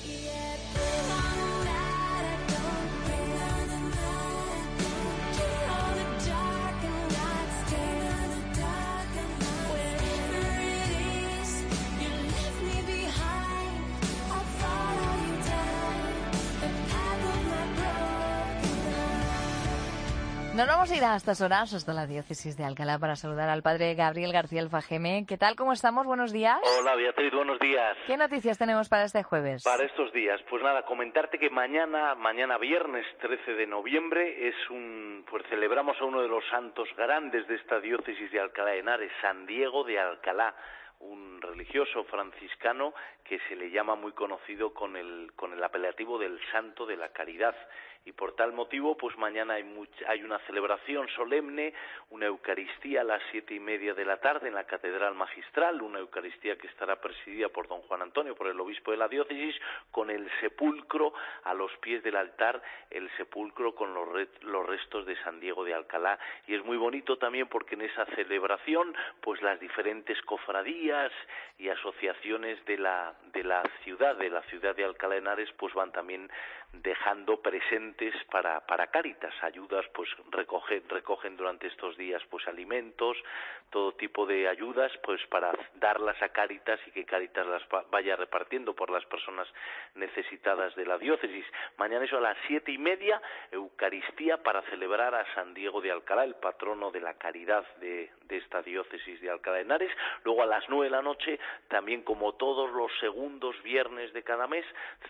Nos vamos a ir a estas horas hasta la diócesis de Alcalá para saludar al padre Gabriel García Alfajeme. ¿Qué tal? ¿Cómo estamos? Buenos días. Hola Beatriz, buenos días. ¿Qué noticias tenemos para este jueves? Para estos días, pues nada, comentarte que mañana viernes 13 de noviembre pues celebramos a uno de los santos grandes de esta diócesis de Alcalá de Henares, San Diego de Alcalá, un religioso franciscano que se le llama muy conocido con el apelativo del Santo de la Caridad. Y por tal motivo, pues mañana hay una celebración solemne, una Eucaristía a las 7:30 de la tarde en la Catedral Magistral, una Eucaristía que estará presidida por don Juan Antonio, por el obispo de la diócesis, con el sepulcro a los pies del altar, el sepulcro con los restos de San Diego de Alcalá. Y es muy bonito también porque en esa celebración, pues las diferentes cofradías y asociaciones de la ciudad de Alcalá de Henares, pues van también dejando presentes para Cáritas, ayudas, pues recogen durante estos días pues alimentos, todo tipo de ayudas, pues para darlas a Cáritas y que Cáritas las vaya repartiendo por las personas necesitadas de la diócesis. Mañana eso a las 7:30, Eucaristía para celebrar a San Diego de Alcalá, el patrono de la caridad de esta diócesis de Alcalá de Henares. Luego a las 9 de la noche, también como todos los segundos viernes de cada mes,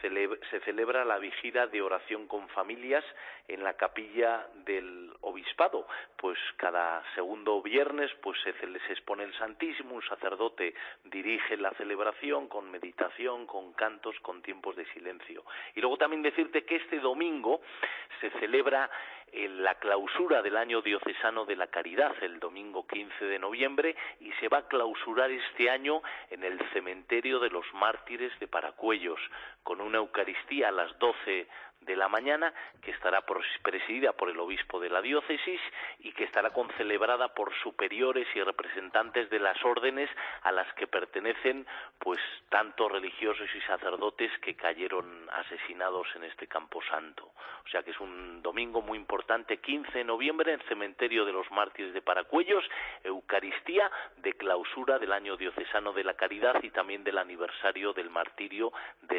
se celebra la vigilia de oración con familias en la capilla del obispado. Pues cada segundo viernes pues se expone el Santísimo, un sacerdote dirige la celebración con meditación, con cantos, con tiempos de silencio. Y luego también decirte que este domingo se celebra la clausura del año diocesano de la Caridad, el domingo 15 de noviembre, y se va a clausurar este año en el cementerio de los mártires de Paracuellos, con una Eucaristía a las 12 de la mañana, que estará presidida por el obispo de la diócesis y que estará concelebrada por superiores y representantes de las órdenes a las que pertenecen pues tantos religiosos y sacerdotes que cayeron asesinados en este camposanto. O sea que es un domingo muy importante, 15 de noviembre, en el cementerio de los mártires de Paracuellos, Eucaristía de clausura del año diocesano de la Caridad y también del aniversario del martirio de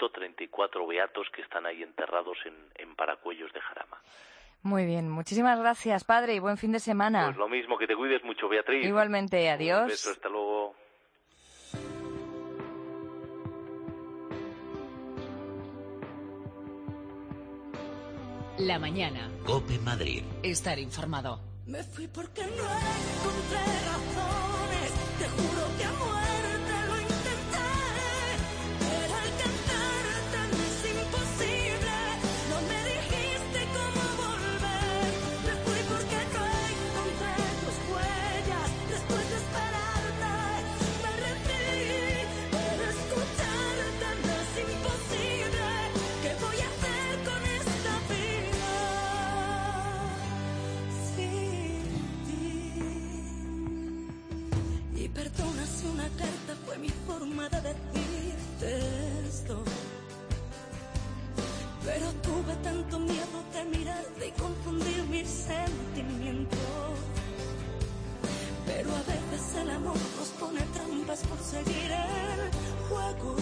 134 beatos que están ahí enterrados en Paracuellos de Jarama. Muy bien, muchísimas gracias, padre, y buen fin de semana. Pues lo mismo, que te cuides mucho, Beatriz. Igualmente, adiós. Un beso, hasta luego. La mañana. COPE Madrid. Estar informado. Me fui porque no encontré razones, te juro que a muerte lo intenté, pero alcanzarte no es imposible, no me dijiste cómo volver. Me fui porque no encontré tus huellas, después de esperarte me rendí, pero escucharte no es imposible. ¿Qué voy a hacer con esta vida sin ti? Y perdona si una carta fue mi forma de decirte esto, pero tuve tanto miedo de mirarte y confundir mis sentimientos. Pero a veces veces el amor nos pone trampas por seguir el juego.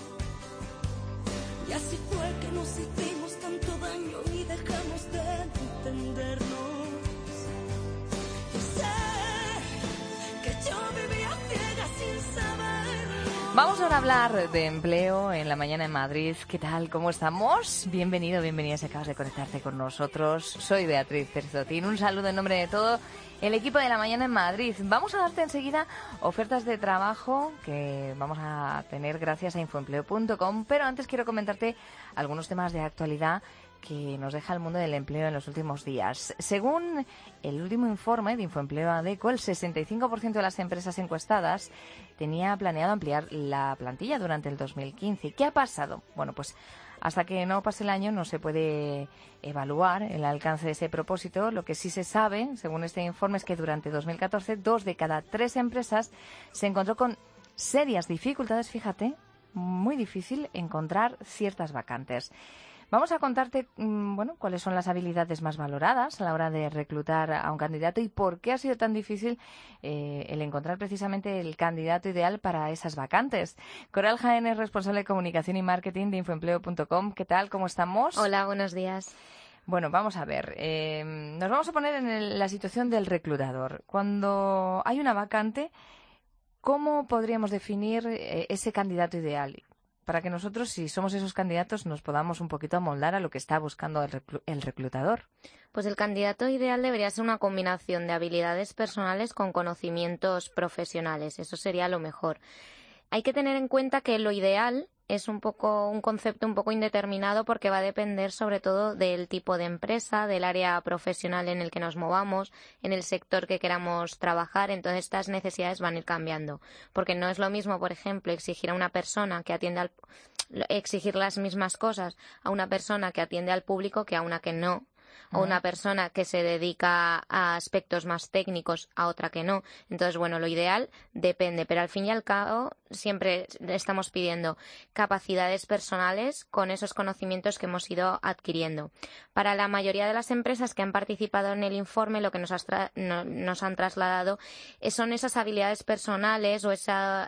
Y así fue que nos hicimos tanto daño y dejamos de entendernos. Yo sé que yo vivía ciega sin saberlo. Vamos ahora a hablar de empleo en la mañana en Madrid. ¿Qué tal? ¿Cómo estamos? Bienvenido, bienvenida si acabas de conectarte con nosotros. Soy Beatriz Cerzotín. Un saludo en nombre de todo el equipo de la mañana en Madrid. Vamos a darte enseguida ofertas de trabajo que vamos a tener gracias a infoempleo.com, pero antes quiero comentarte algunos temas de actualidad que nos deja el mundo del empleo en los últimos días. Según el último informe de Infoempleo ADECO, el 65% de las empresas encuestadas tenía planeado ampliar la plantilla durante el 2015. ¿Qué ha pasado? Bueno, pues hasta que no pase el año no se puede evaluar el alcance de ese propósito. Lo que sí se sabe, según este informe, es que durante 2014 2 de cada 3 empresas se encontró con serias dificultades, fíjate, muy difícil encontrar ciertas vacantes. Vamos a contarte, cuáles son las habilidades más valoradas a la hora de reclutar a un candidato y por qué ha sido tan difícil el encontrar precisamente el candidato ideal para esas vacantes. Coral Jaén es responsable de comunicación y marketing de infoempleo.com. ¿Qué tal? ¿Cómo estamos? Hola, buenos días. Bueno, vamos a ver. Nos vamos a poner en la situación del reclutador. Cuando hay una vacante, ¿cómo podríamos definir ese candidato ideal? Para que nosotros, si somos esos candidatos, nos podamos un poquito amoldar a lo que está buscando el reclutador. Pues el candidato ideal debería ser una combinación de habilidades personales con conocimientos profesionales. Eso sería lo mejor. Hay que tener en cuenta que lo ideal es un concepto un poco indeterminado porque va a depender sobre todo del tipo de empresa, del área profesional en el que nos movamos, en el sector que queramos trabajar. Entonces estas necesidades van a ir cambiando, porque no es lo mismo, por ejemplo, exigir a una persona que exigir las mismas cosas a una persona que atiende al público que a una que no. O una persona que se dedica a aspectos más técnicos a otra que no. Entonces, bueno, lo ideal depende, pero al fin y al cabo siempre estamos pidiendo capacidades personales con esos conocimientos que hemos ido adquiriendo. Para la mayoría de las empresas que han participado en el informe, lo que nos han trasladado son esas habilidades personales o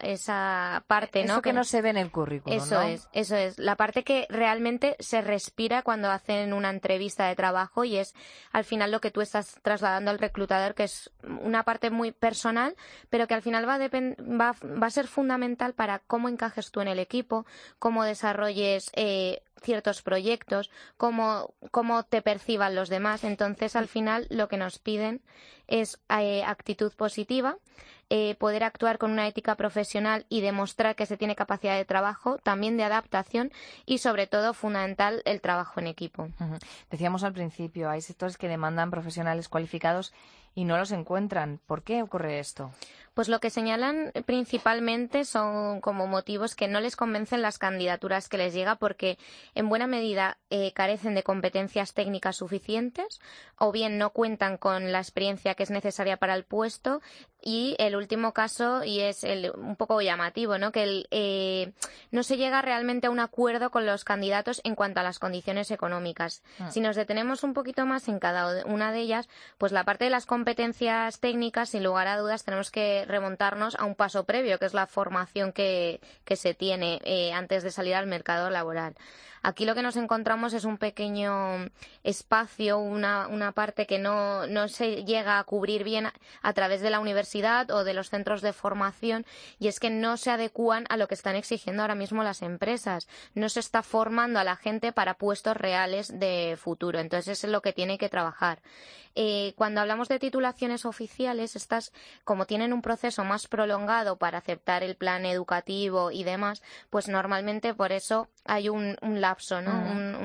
esa parte, ¿no? Eso que no se ve en el currículum, Eso ¿no? Eso es. La parte que realmente se respira cuando hacen una entrevista de trabajo y es al final lo que tú estás trasladando al reclutador, que es una parte muy personal, pero que al final va a ser fundamental para cómo encajes tú en el equipo, cómo desarrolles ciertos proyectos, cómo te perciban los demás. Entonces, al final, lo que nos piden es actitud positiva, poder actuar con una ética profesional y demostrar que se tiene capacidad de trabajo, también de adaptación y, sobre todo, fundamental, el trabajo en equipo. Decíamos al principio, hay sectores que demandan profesionales cualificados y no los encuentran. ¿Por qué ocurre esto? Pues lo que señalan principalmente son como motivos que no les convencen las candidaturas que les llega porque en buena medida carecen de competencias técnicas suficientes o bien no cuentan con la experiencia que es necesaria para el puesto y el último caso, y es un poco llamativo, ¿no? Que no se llega realmente a un acuerdo con los candidatos en cuanto a las condiciones económicas. Si nos detenemos un poquito más en cada una de ellas, pues la parte de las competencias técnicas, sin lugar a dudas, tenemos que remontarnos a un paso previo, que es la formación que se tiene antes de salir al mercado laboral. Aquí lo que nos encontramos es un pequeño espacio, una parte que no se llega a cubrir bien a través de la universidad o de los centros de formación, y es que no se adecúan a lo que están exigiendo ahora mismo las empresas. No se está formando a la gente para puestos reales de futuro. Entonces, eso es lo que tiene que trabajar. Cuando hablamos de titulaciones oficiales, estas, como tienen un proceso más prolongado para aceptar el plan educativo y demás, pues normalmente por eso hay un lapso, ¿no?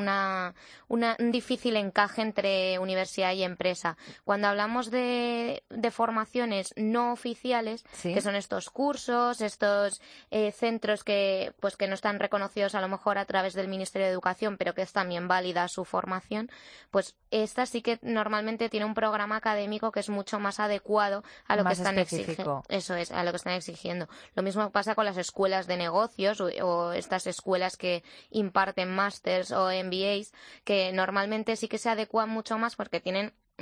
Un difícil encaje entre universidad y empresa. Cuando hablamos de formaciones no oficiales, que son estos cursos, estos centros que no están reconocidos a lo mejor a través del Ministerio de Educación, pero que es también válida su formación, pues esta sí que normalmente tiene un programa académico que es mucho más adecuado a lo que están exigiendo. Eso es, a lo que están exigiendo. Lo mismo pasa con las escuelas de negocios o estas escuelas que imparten másters o MBAs, que normalmente sí que se adecuan mucho más porque tienen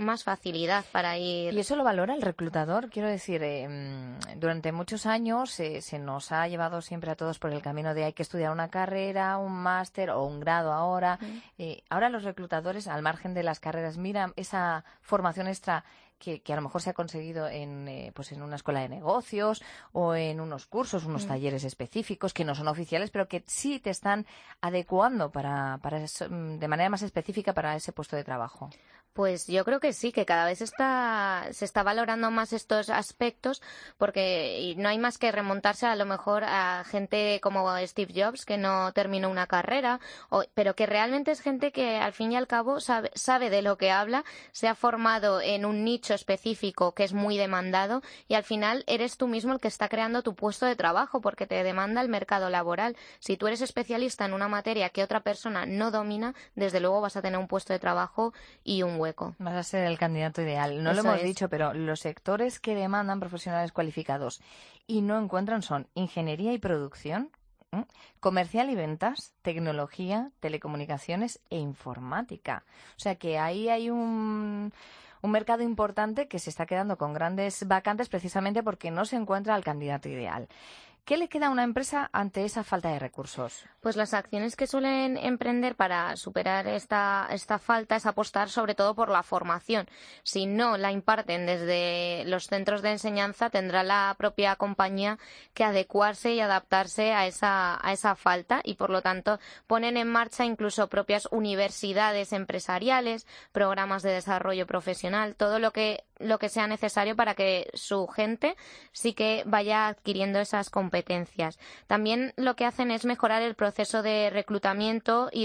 más facilidad para ir. ¿Y eso lo valora el reclutador? Quiero decir, durante muchos años se nos ha llevado siempre a todos por el camino de hay que estudiar una carrera, un máster o un grado ahora. Ahora los reclutadores, al margen de las carreras, miran esa formación extra que a lo mejor se ha conseguido en una escuela de negocios o en unos cursos, unos talleres específicos que no son oficiales, pero que sí te están adecuando para eso, de manera más específica para ese puesto de trabajo. Pues yo creo que sí, que cada vez se está valorando más estos aspectos, porque no hay más que remontarse a lo mejor a gente como Steve Jobs, que no terminó una carrera, pero que realmente es gente que al fin y al cabo sabe de lo que habla, se ha formado en un nicho específico que es muy demandado y al final eres tú mismo el que está creando tu puesto de trabajo porque te demanda el mercado laboral. Si tú eres especialista en una materia que otra persona no domina, desde luego vas a tener un puesto de trabajo y un hueco. Vas a ser el candidato ideal. No lo hemos dicho, pero los sectores que demandan profesionales cualificados y no encuentran son ingeniería y producción, comercial y ventas, tecnología, telecomunicaciones e informática. O sea que ahí hay un mercado importante que se está quedando con grandes vacantes precisamente porque no se encuentra al candidato ideal. ¿Qué le queda a una empresa ante esa falta de recursos? Pues las acciones que suelen emprender para superar esta falta es apostar sobre todo por la formación. Si no la imparten desde los centros de enseñanza, tendrá la propia compañía que adecuarse y adaptarse a esa falta y, por lo tanto, ponen en marcha incluso propias universidades empresariales, programas de desarrollo profesional, todo lo que sea necesario para que su gente sí que vaya adquiriendo esas competencias. También lo que hacen es mejorar el proceso de reclutamiento y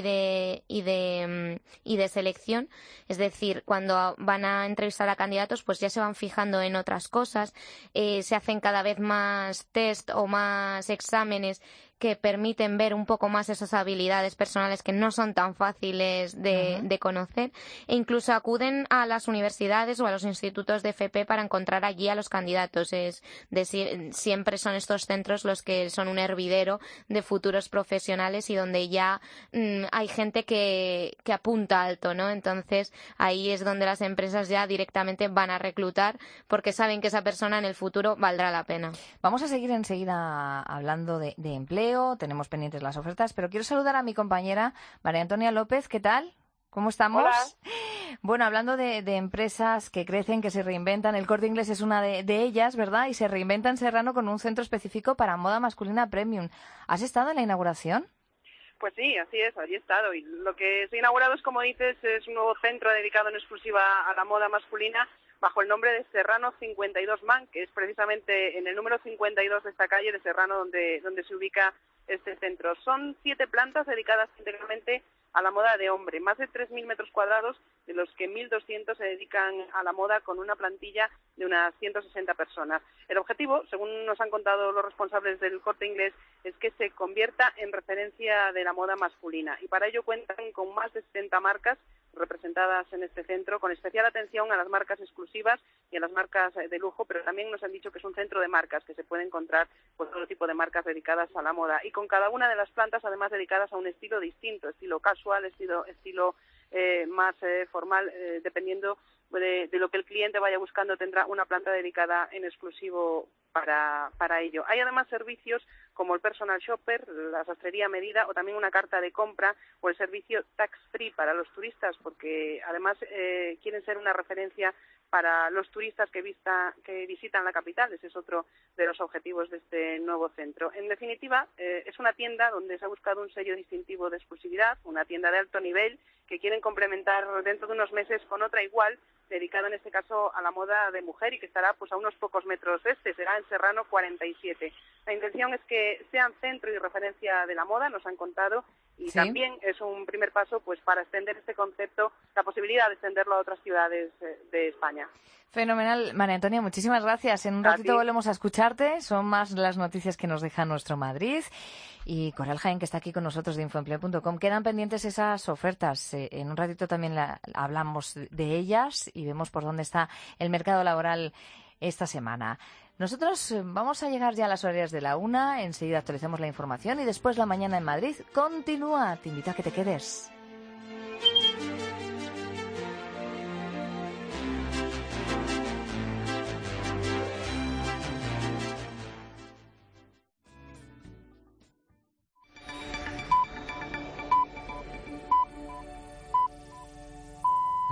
de selección, es decir, cuando van a entrevistar a candidatos pues ya se van fijando en otras cosas, se hacen cada vez más test o más exámenes que permiten ver un poco más esas habilidades personales que no son tan fáciles de conocer, e incluso acuden a las universidades o a los institutos de FP para encontrar allí a los candidatos. Siempre son estos centros los que son un hervidero de futuros profesionales y donde ya hay gente que apunta alto, ¿no? Entonces ahí es donde las empresas ya directamente van a reclutar porque saben que esa persona en el futuro valdrá la pena. Vamos a seguir enseguida hablando de empleo. Tenemos pendientes las ofertas, pero quiero saludar a mi compañera María Antonia López. ¿Qué tal? ¿Cómo estamos? Hola. Bueno, hablando de empresas que crecen, que se reinventan, el Corte Inglés es una de ellas, ¿verdad? Y se reinventa en Serrano con un centro específico para moda masculina premium. ¿Has estado en la inauguración? Pues sí, así es, allí he estado. Y lo que se ha inaugurado es, como dices, es un nuevo centro dedicado en exclusiva a la moda masculina bajo el nombre de Serrano 52 Man, que es precisamente en el número 52 de esta calle de Serrano donde se ubica este centro. Son 7 plantas dedicadas íntegramente a la moda de hombre, más de 3.000 metros cuadrados, de los que 1.200 se dedican a la moda con una plantilla de unas 160 personas. El objetivo, según nos han contado los responsables del Corte Inglés, es que se convierta en referencia de la moda masculina y para ello cuentan con más de 70 marcas representadas en este centro, con especial atención a las marcas exclusivas y a las marcas de lujo, pero también nos han dicho que es un centro de marcas, que se puede encontrar pues, todo tipo de marcas dedicadas a la moda y con cada una de las plantas además dedicadas a un estilo distinto, estilo casual, estilo más formal, dependiendo de lo que el cliente vaya buscando, tendrá una planta dedicada en exclusivo para ello. Hay además servicios como el personal shopper, la sastrería a medida o también una carta de compra o el servicio tax free para los turistas, porque además quieren ser una referencia para los turistas que visitan la capital. Ese es otro de los objetivos de este nuevo centro. En definitiva, es una tienda donde se ha buscado un sello distintivo de exclusividad, una tienda de alto nivel que quieren complementar dentro de unos meses con otra igual, dedicada en este caso a la moda de mujer y que estará pues a unos pocos metros será en Serrano 47. La intención es que sean centro y referencia de la moda, nos han contado, y ¿Sí? También es un primer paso pues para extender este concepto, la posibilidad de extenderlo a otras ciudades de España. Fenomenal, María Antonia, muchísimas gracias. En un ratito volvemos a escucharte. Son más las noticias que nos deja nuestro Madrid. Y Coral Jaén, que está aquí con nosotros de Infoempleo.com. Quedan pendientes esas ofertas. En un ratito también hablamos de ellas y vemos por dónde está el mercado laboral esta semana. Nosotros vamos a llegar ya a las horarias de la 1. Enseguida actualizamos la información y después la mañana en Madrid continúa. Te invito a que te quedes.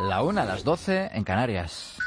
La 1 a las 12 en Canarias.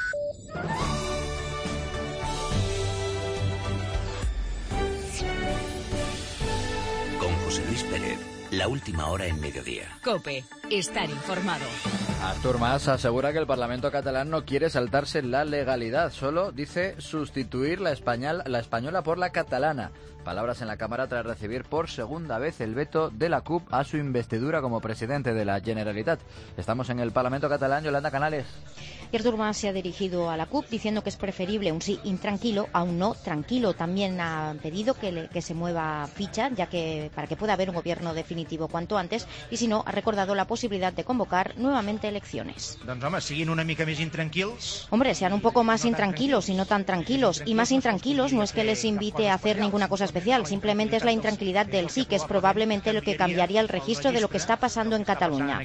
Con José Luis Pérez, la última hora en mediodía. COPE, estar informado. Artur Mas asegura que el Parlamento catalán no quiere saltarse la legalidad, solo dice sustituir la española por la catalana. Palabras en la Cámara tras recibir por segunda vez el veto de la CUP a su investidura como presidente de la Generalitat. Estamos en el Parlamento catalán, Yolanda Canales. Artur Mas se ha dirigido a la CUP diciendo que es preferible un sí intranquilo a un no tranquilo. También ha pedido que se mueva ficha, ya que para que pueda haber un gobierno definitivo cuanto antes, y si no, ha recordado la posibilidad de convocar nuevamente elecciones. Doncs home, siguin una mica més intranquils. Hombre, sean un poco más intranquilos y no tan tranquilos. Y más intranquilos no es que les invite a hacer ninguna cosa especial, simplemente es la intranquilidad del sí, que es probablemente lo que cambiaría el registro de lo que está pasando en Cataluña.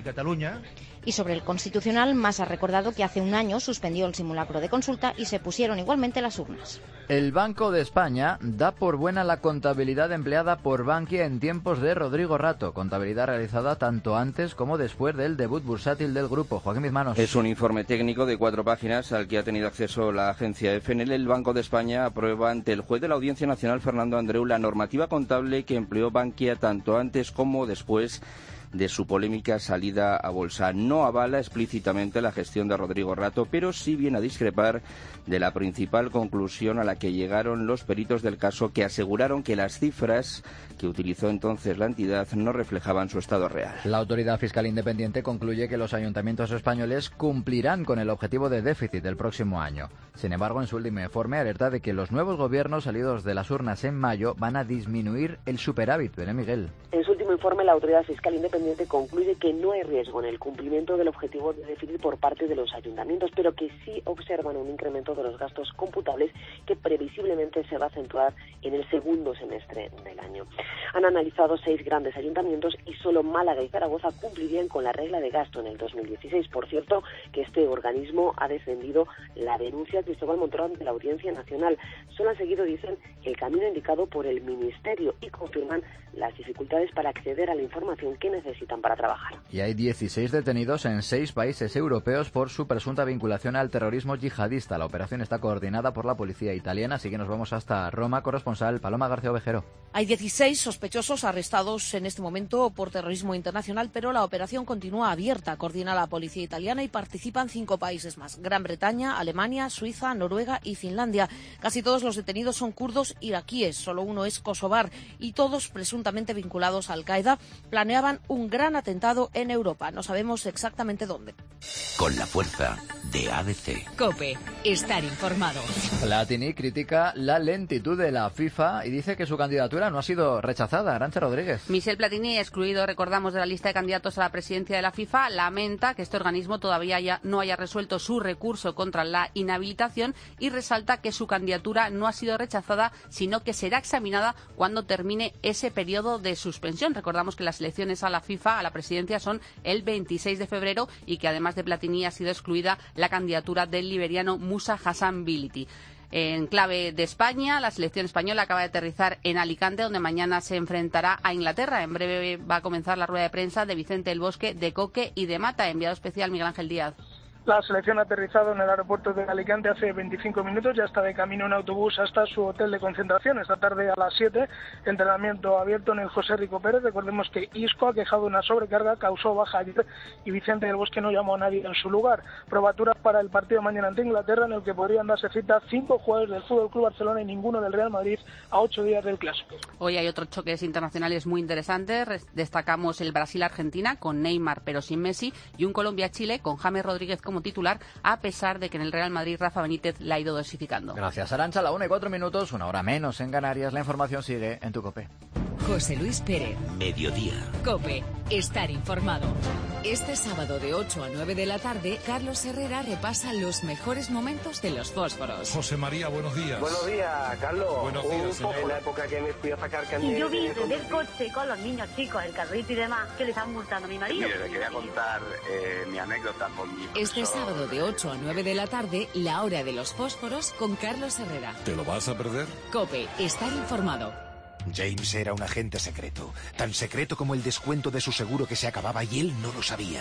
Y sobre el Constitucional, Mas ha recordado que hace un año suspendió el simulacro de consulta y se pusieron igualmente las urnas. El Banco de España da por buena la contabilidad empleada por Bankia en tiempos de Rodrigo Rato, contabilidad realizada tanto antes como después del debut bursátil del grupo. Joaquín Mizmanos. Es un informe técnico de 4 páginas al que ha tenido acceso la agencia EFE. En él, el Banco de España aprueba ante el juez de la Audiencia Nacional, Fernando Andreu, la normativa contable que empleó Bankia tanto antes como después de su polémica salida a bolsa. No avala explícitamente la gestión de Rodrigo Rato, pero sí viene a discrepar de la principal conclusión a la que llegaron los peritos del caso, que aseguraron que las cifras que utilizó entonces la entidad no reflejaban su estado real. La Autoridad Fiscal Independiente concluye que los ayuntamientos españoles cumplirán con el objetivo de déficit del próximo año. Sin embargo, en su último informe alerta de que los nuevos gobiernos salidos de las urnas en mayo van a disminuir el superávit. Belén Miguel. En su último informe, la Autoridad Fiscal Independiente concluye que no hay riesgo en el cumplimiento del objetivo de déficit por parte de los ayuntamientos, pero que sí observan un incremento de los gastos computables que previsiblemente se va a acentuar en el segundo semestre del año. Han analizado 6 grandes ayuntamientos y solo Málaga y Zaragoza cumplirían con la regla de gasto en el 2016. Por cierto, que este organismo ha defendido la denuncia de Cristóbal Montoro ante la Audiencia Nacional. Solo han seguido, dicen, el camino indicado por el Ministerio y confirman las dificultades para acceder a la información que necesitan para trabajar. Y hay 16 detenidos en 6 países europeos por su presunta vinculación al terrorismo yihadista. La operación está coordinada por la policía italiana, así que nos vamos hasta Roma. Corresponsal Paloma García Ovejero. Hay 16 sospechosos arrestados en este momento por terrorismo internacional, pero la operación continúa abierta. Coordina la policía italiana y participan 5 países más: Gran Bretaña, Alemania, Suiza, Noruega y Finlandia. Casi todos los detenidos son kurdos iraquíes, solo uno es kosovar, y todos presuntamente vinculados a Al-Qaeda. Planeaban un gran atentado en Europa. No sabemos exactamente dónde. Con la fuerza de ABC. COPE, estar informado. Platini critica la lentitud de la FIFA y dice que su candidatura no ha sido rechazada. Arantxa Rodríguez. Michel Platini, excluido, recordamos, de la lista de candidatos a la presidencia de la FIFA, lamenta que este organismo todavía no haya resuelto su recurso contra la inhabilitación y resalta que su candidatura no ha sido rechazada, sino que será examinada cuando termine ese periodo de suspensión. Recordamos que las elecciones a la FIFA, a la presidencia, son el 26 de febrero y que además de Platini ha sido excluida la candidatura del liberiano Musa Hassan Bility. En clave de España, la selección española acaba de aterrizar en Alicante, donde mañana se enfrentará a Inglaterra. En breve va a comenzar la rueda de prensa de Vicente del Bosque, de Coque y de Mata. Enviado especial Miguel Ángel Díaz. La selección ha aterrizado en el aeropuerto de Alicante hace 25 minutos, ya está de camino en autobús hasta su hotel de concentración. Esta tarde a las 7, entrenamiento abierto en el José Rico Pérez. Recordemos que Isco ha quejado una sobrecarga, causó baja ayer y Vicente del Bosque no llamó a nadie en su lugar. Probaturas para el partido de mañana ante Inglaterra, en el que podrían darse cita 5 jugadores del Fútbol Club Barcelona y ninguno del Real Madrid a 8 días del Clásico. Hoy hay otros choques internacionales muy interesantes. Destacamos el Brasil-Argentina con Neymar pero sin Messi y un Colombia-Chile con James Rodríguez como titular, a pesar de que en el Real Madrid Rafa Benítez la ha ido dosificando. Gracias, Arantxa. 1:04, 1 hora menos en Canarias. La información sigue en tu COPE. José Luis Pérez. Mediodía. COPE, estar informado. Este sábado de 8 a 9 de la tarde, Carlos Herrera repasa los mejores momentos de los fósforos. José María, buenos días. Buenos días, Carlos. Buenos días, un poco en la época que me fui a sacar candela. Y yo vi desde el coche con los niños chicos, el carrito y demás, que le están multando a mi marido. Mire, le quería contar mi anécdota con mi profesor. Este sábado de 8 a 9 de la tarde, la hora de los fósforos con Carlos Herrera. ¿Te lo vas a perder? COPE, estar informado. James era un agente secreto, tan secreto como el descuento de su seguro que se acababa y él no lo sabía.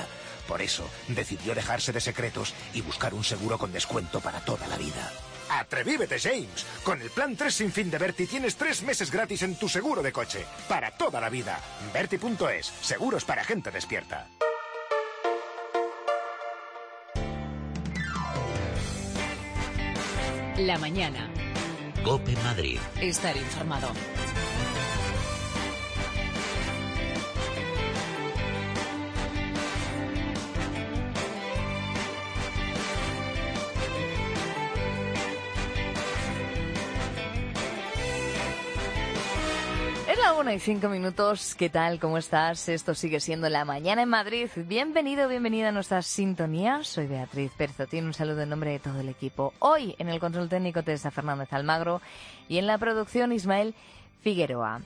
Por eso, decidió dejarse de secretos y buscar un seguro con descuento para toda la vida. ¡Atrevívete, James! Con el plan 3 sin fin de Berti tienes 3 meses gratis en tu seguro de coche. Para toda la vida. Berti.es. Seguros para gente despierta. La mañana. COPE Madrid. Estar informado. Es la 1:05. ¿Qué tal? ¿Cómo estás? Esto sigue siendo La Mañana en Madrid. Bienvenido, bienvenida a nuestra sintonía. Soy Beatriz Perzotín. Un saludo en nombre de todo el equipo. Hoy en el control técnico Teresa Fernández Almagro y en la producción Ismael Figueroa.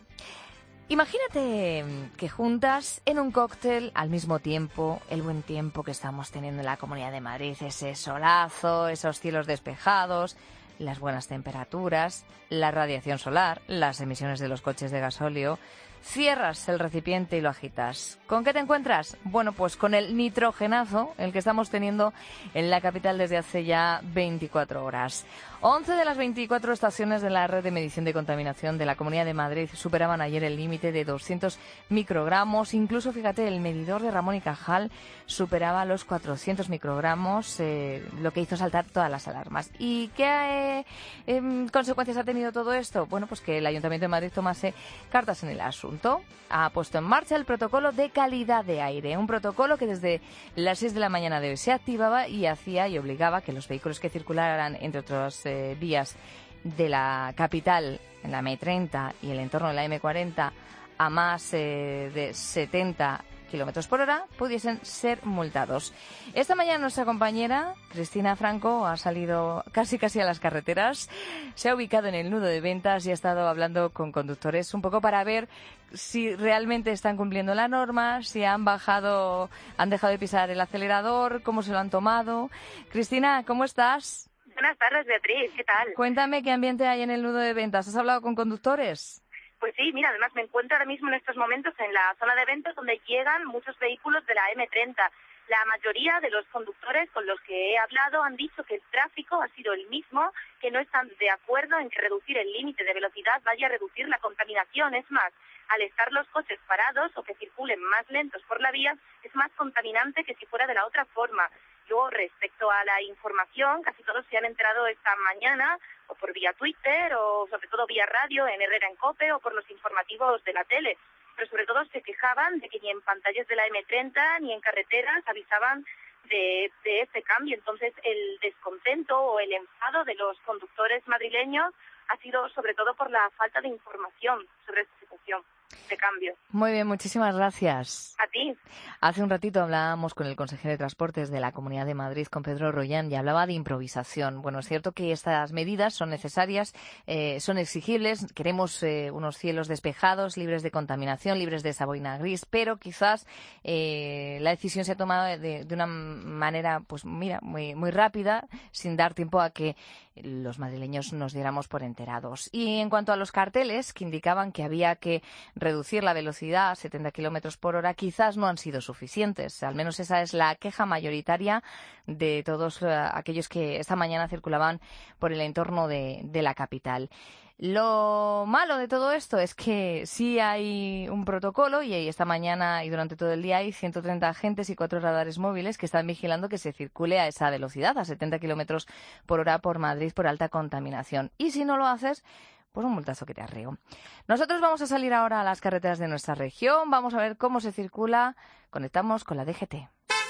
Imagínate que juntas en un cóctel al mismo tiempo el buen tiempo que estamos teniendo en la Comunidad de Madrid, ese solazo, esos cielos despejados, las buenas temperaturas, la radiación solar, las emisiones de los coches de gasóleo. Cierras el recipiente y lo agitas. ¿Con qué te encuentras? Bueno, pues con el nitrogenazo, el que estamos teniendo en la capital desde hace ya 24 horas. 11 de las 24 estaciones de la red de medición de contaminación de la Comunidad de Madrid superaban ayer el límite de 200 microgramos. Incluso, fíjate, el medidor de Ramón y Cajal superaba los 400 microgramos, lo que hizo saltar todas las alarmas. ¿Y qué consecuencias ha tenido todo esto? Bueno, pues que el Ayuntamiento de Madrid tomase cartas en el asunto. Ha puesto en marcha el protocolo de calidad de aire, un protocolo que desde las 6 de la mañana de hoy se activaba y hacía y obligaba que los vehículos que circularan entre otras vías de la capital, en la M30 y el entorno de la M40, a más de 70 kilómetros por hora, pudiesen ser multados. Esta mañana nuestra compañera Cristina Franco ha salido casi a las carreteras, se ha ubicado en el nudo de ventas y ha estado hablando con conductores un poco para ver si realmente están cumpliendo la norma, si han dejado de pisar el acelerador, cómo se lo han tomado. Cristina, ¿cómo estás? Buenas tardes, Beatriz, ¿qué tal? Cuéntame qué ambiente hay en el nudo de ventas. ¿Has hablado con conductores? Pues sí, mira, además me encuentro ahora mismo en estos momentos en la zona de eventos donde llegan muchos vehículos de la M30. La mayoría de los conductores con los que he hablado han dicho que el tráfico ha sido el mismo, que no están de acuerdo en que reducir el límite de velocidad vaya a reducir la contaminación. Es más, al estar los coches parados o que circulen más lentos por la vía, es más contaminante que si fuera de la otra forma. Luego, respecto a la información, casi todos se han enterado esta mañana, o por vía Twitter, o sobre todo vía radio, en Herrera en COPE, o por los informativos de la tele. Pero sobre todo se quejaban de que ni en pantallas de la M30 ni en carreteras avisaban de este cambio. Entonces, el descontento o el enfado de los conductores madrileños ha sido sobre todo por la falta de información sobre esta situación de cambio. Muy bien, muchísimas gracias. A ti. Hace un ratito hablábamos con el consejero de Transportes de la Comunidad de Madrid, con Pedro Rollán, y hablaba de improvisación. Bueno, es cierto que estas medidas son necesarias, son exigibles. Queremos unos cielos despejados, libres de contaminación, libres de esa boina gris, pero quizás la decisión se ha tomado de una manera, pues mira, muy rápida, sin dar tiempo a que los madrileños nos diéramos por enterados. Y en cuanto a los carteles que indicaban que había que reducir la velocidad a 70 kilómetros por hora, quizás no han sido suficientes. Al menos esa es la queja mayoritaria de todos aquellos que esta mañana circulaban por el entorno de la capital. Lo malo de todo esto es que sí hay un protocolo y esta mañana y durante todo el día hay 130 agentes y 4 radares móviles que están vigilando que se circule a esa velocidad, a 70 kilómetros por hora por Madrid por alta contaminación. Y si no lo haces, pues un multazo que te arreo. Nosotros vamos a salir ahora a las carreteras de nuestra región, vamos a ver cómo se circula. Conectamos con la DGT.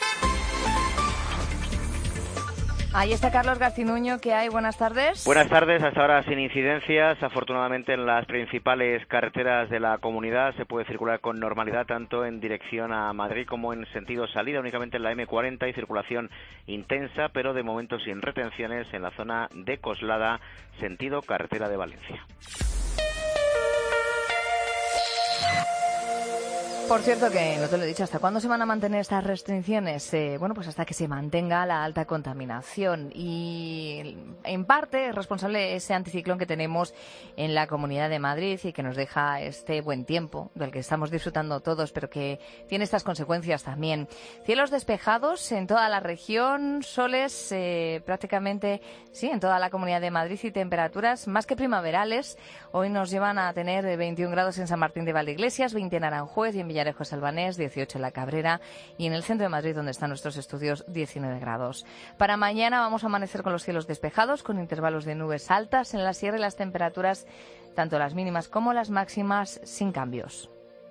Ahí está Carlos Garcinuño, ¿qué hay? Buenas tardes. Buenas tardes, hasta ahora sin incidencias. Afortunadamente en las principales carreteras de la comunidad se puede circular con normalidad tanto en dirección a Madrid como en sentido salida. Únicamente en la M40 hay circulación intensa, pero de momento sin retenciones en la zona de Coslada, sentido carretera de Valencia. Por cierto, que no te lo he dicho, ¿hasta cuándo se van a mantener estas restricciones? Bueno, pues hasta que se mantenga la alta contaminación. Y en parte es responsable ese anticiclón que tenemos en la Comunidad de Madrid y que nos deja este buen tiempo, del que estamos disfrutando todos, pero que tiene estas consecuencias también. Cielos despejados en toda la región, soles prácticamente, sí, en toda la Comunidad de Madrid y temperaturas más que primaverales. Hoy nos llevan a tener 21 grados en San Martín de Valdeiglesias, 20 en Aranjuez y en Villarejo Salvanés, 18 en La Cabrera y en el centro de Madrid, donde están nuestros estudios, 19 grados. Para mañana vamos a amanecer con los cielos despejados, con intervalos de nubes altas en la sierra y las temperaturas, tanto las mínimas como las máximas, sin cambios.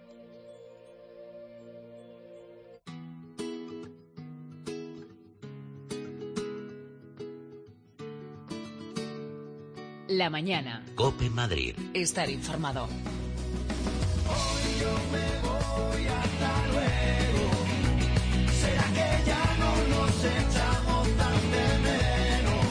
La mañana. COPE Madrid. Estar informado. Hoy yo me voy, hasta luego. ¿Será que ya no nos echamos tan de menos?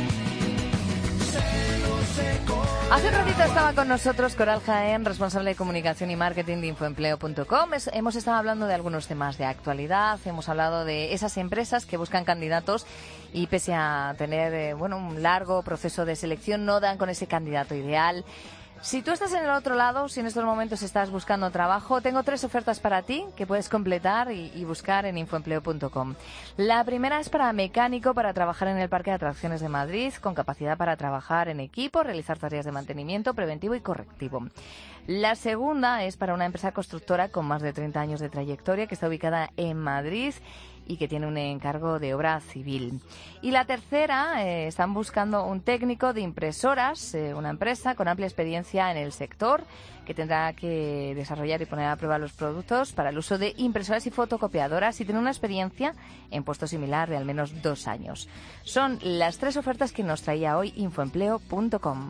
No sé cómo. Hace un ratito estaba con nosotros Coral Jaén, responsable de comunicación y marketing de Infoempleo.com. Hemos estado hablando de algunos temas de actualidad, hemos hablado de esas empresas que buscan candidatos y pese a tener un largo proceso de selección no dan con ese candidato ideal. Si tú estás en el otro lado, si en estos momentos estás buscando trabajo, tengo 3 ofertas para ti que puedes completar y buscar en Infoempleo.com. La primera es para mecánico para trabajar en el Parque de Atracciones de Madrid, con capacidad para trabajar en equipo, realizar tareas de mantenimiento preventivo y correctivo. La segunda es para una empresa constructora con más de 30 años de trayectoria que está ubicada en Madrid y que tiene un encargo de obra civil. Y la tercera, están buscando un técnico de impresoras, una empresa con amplia experiencia en el sector que tendrá que desarrollar y poner a prueba los productos para el uso de impresoras y fotocopiadoras y tiene una experiencia en puesto similar de al menos 2 años. Son las 3 ofertas que nos traía hoy Infoempleo.com.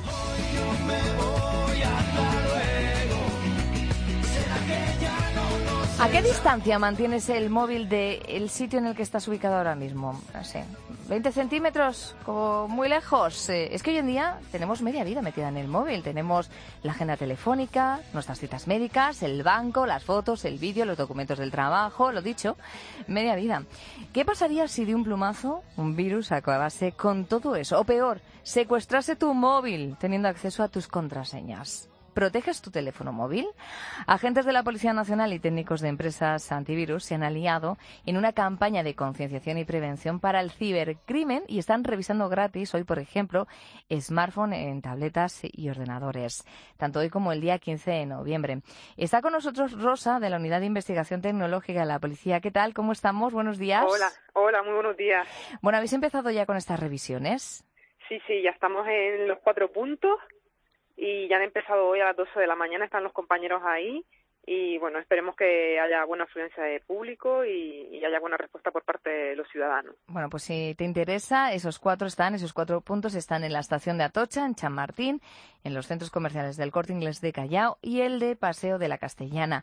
¿A qué distancia mantienes el móvil del sitio en el que estás ubicado ahora mismo? No sé, 20 centímetros, como muy lejos. Es que hoy en día tenemos media vida metida en el móvil. Tenemos la agenda telefónica, nuestras citas médicas, el banco, las fotos, el vídeo, los documentos del trabajo, lo dicho, media vida. ¿Qué pasaría si de un plumazo un virus acabase con todo eso? O peor, secuestrase tu móvil teniendo acceso a tus contraseñas. ¿Proteges tu teléfono móvil? Agentes de la Policía Nacional y técnicos de empresas antivirus se han aliado en una campaña de concienciación y prevención para el cibercrimen y están revisando gratis hoy, por ejemplo, smartphone en tabletas y ordenadores, tanto hoy como el día 15 de noviembre. Está con nosotros Rosa, de la Unidad de Investigación Tecnológica de la Policía. ¿Qué tal? ¿Cómo estamos? Buenos días. Hola, muy buenos días. Bueno, ¿habéis empezado ya con estas revisiones? Sí, ya estamos en los 4 puntos. Y ya han empezado hoy a las 12 de la mañana, están los compañeros ahí y bueno, esperemos que haya buena afluencia de público y haya buena respuesta por parte de los ciudadanos. Bueno, pues si te interesa, esos 4 puntos están en la estación de Atocha, en Chamartín, en los centros comerciales del Corte Inglés de Callao y el de Paseo de la Castellana.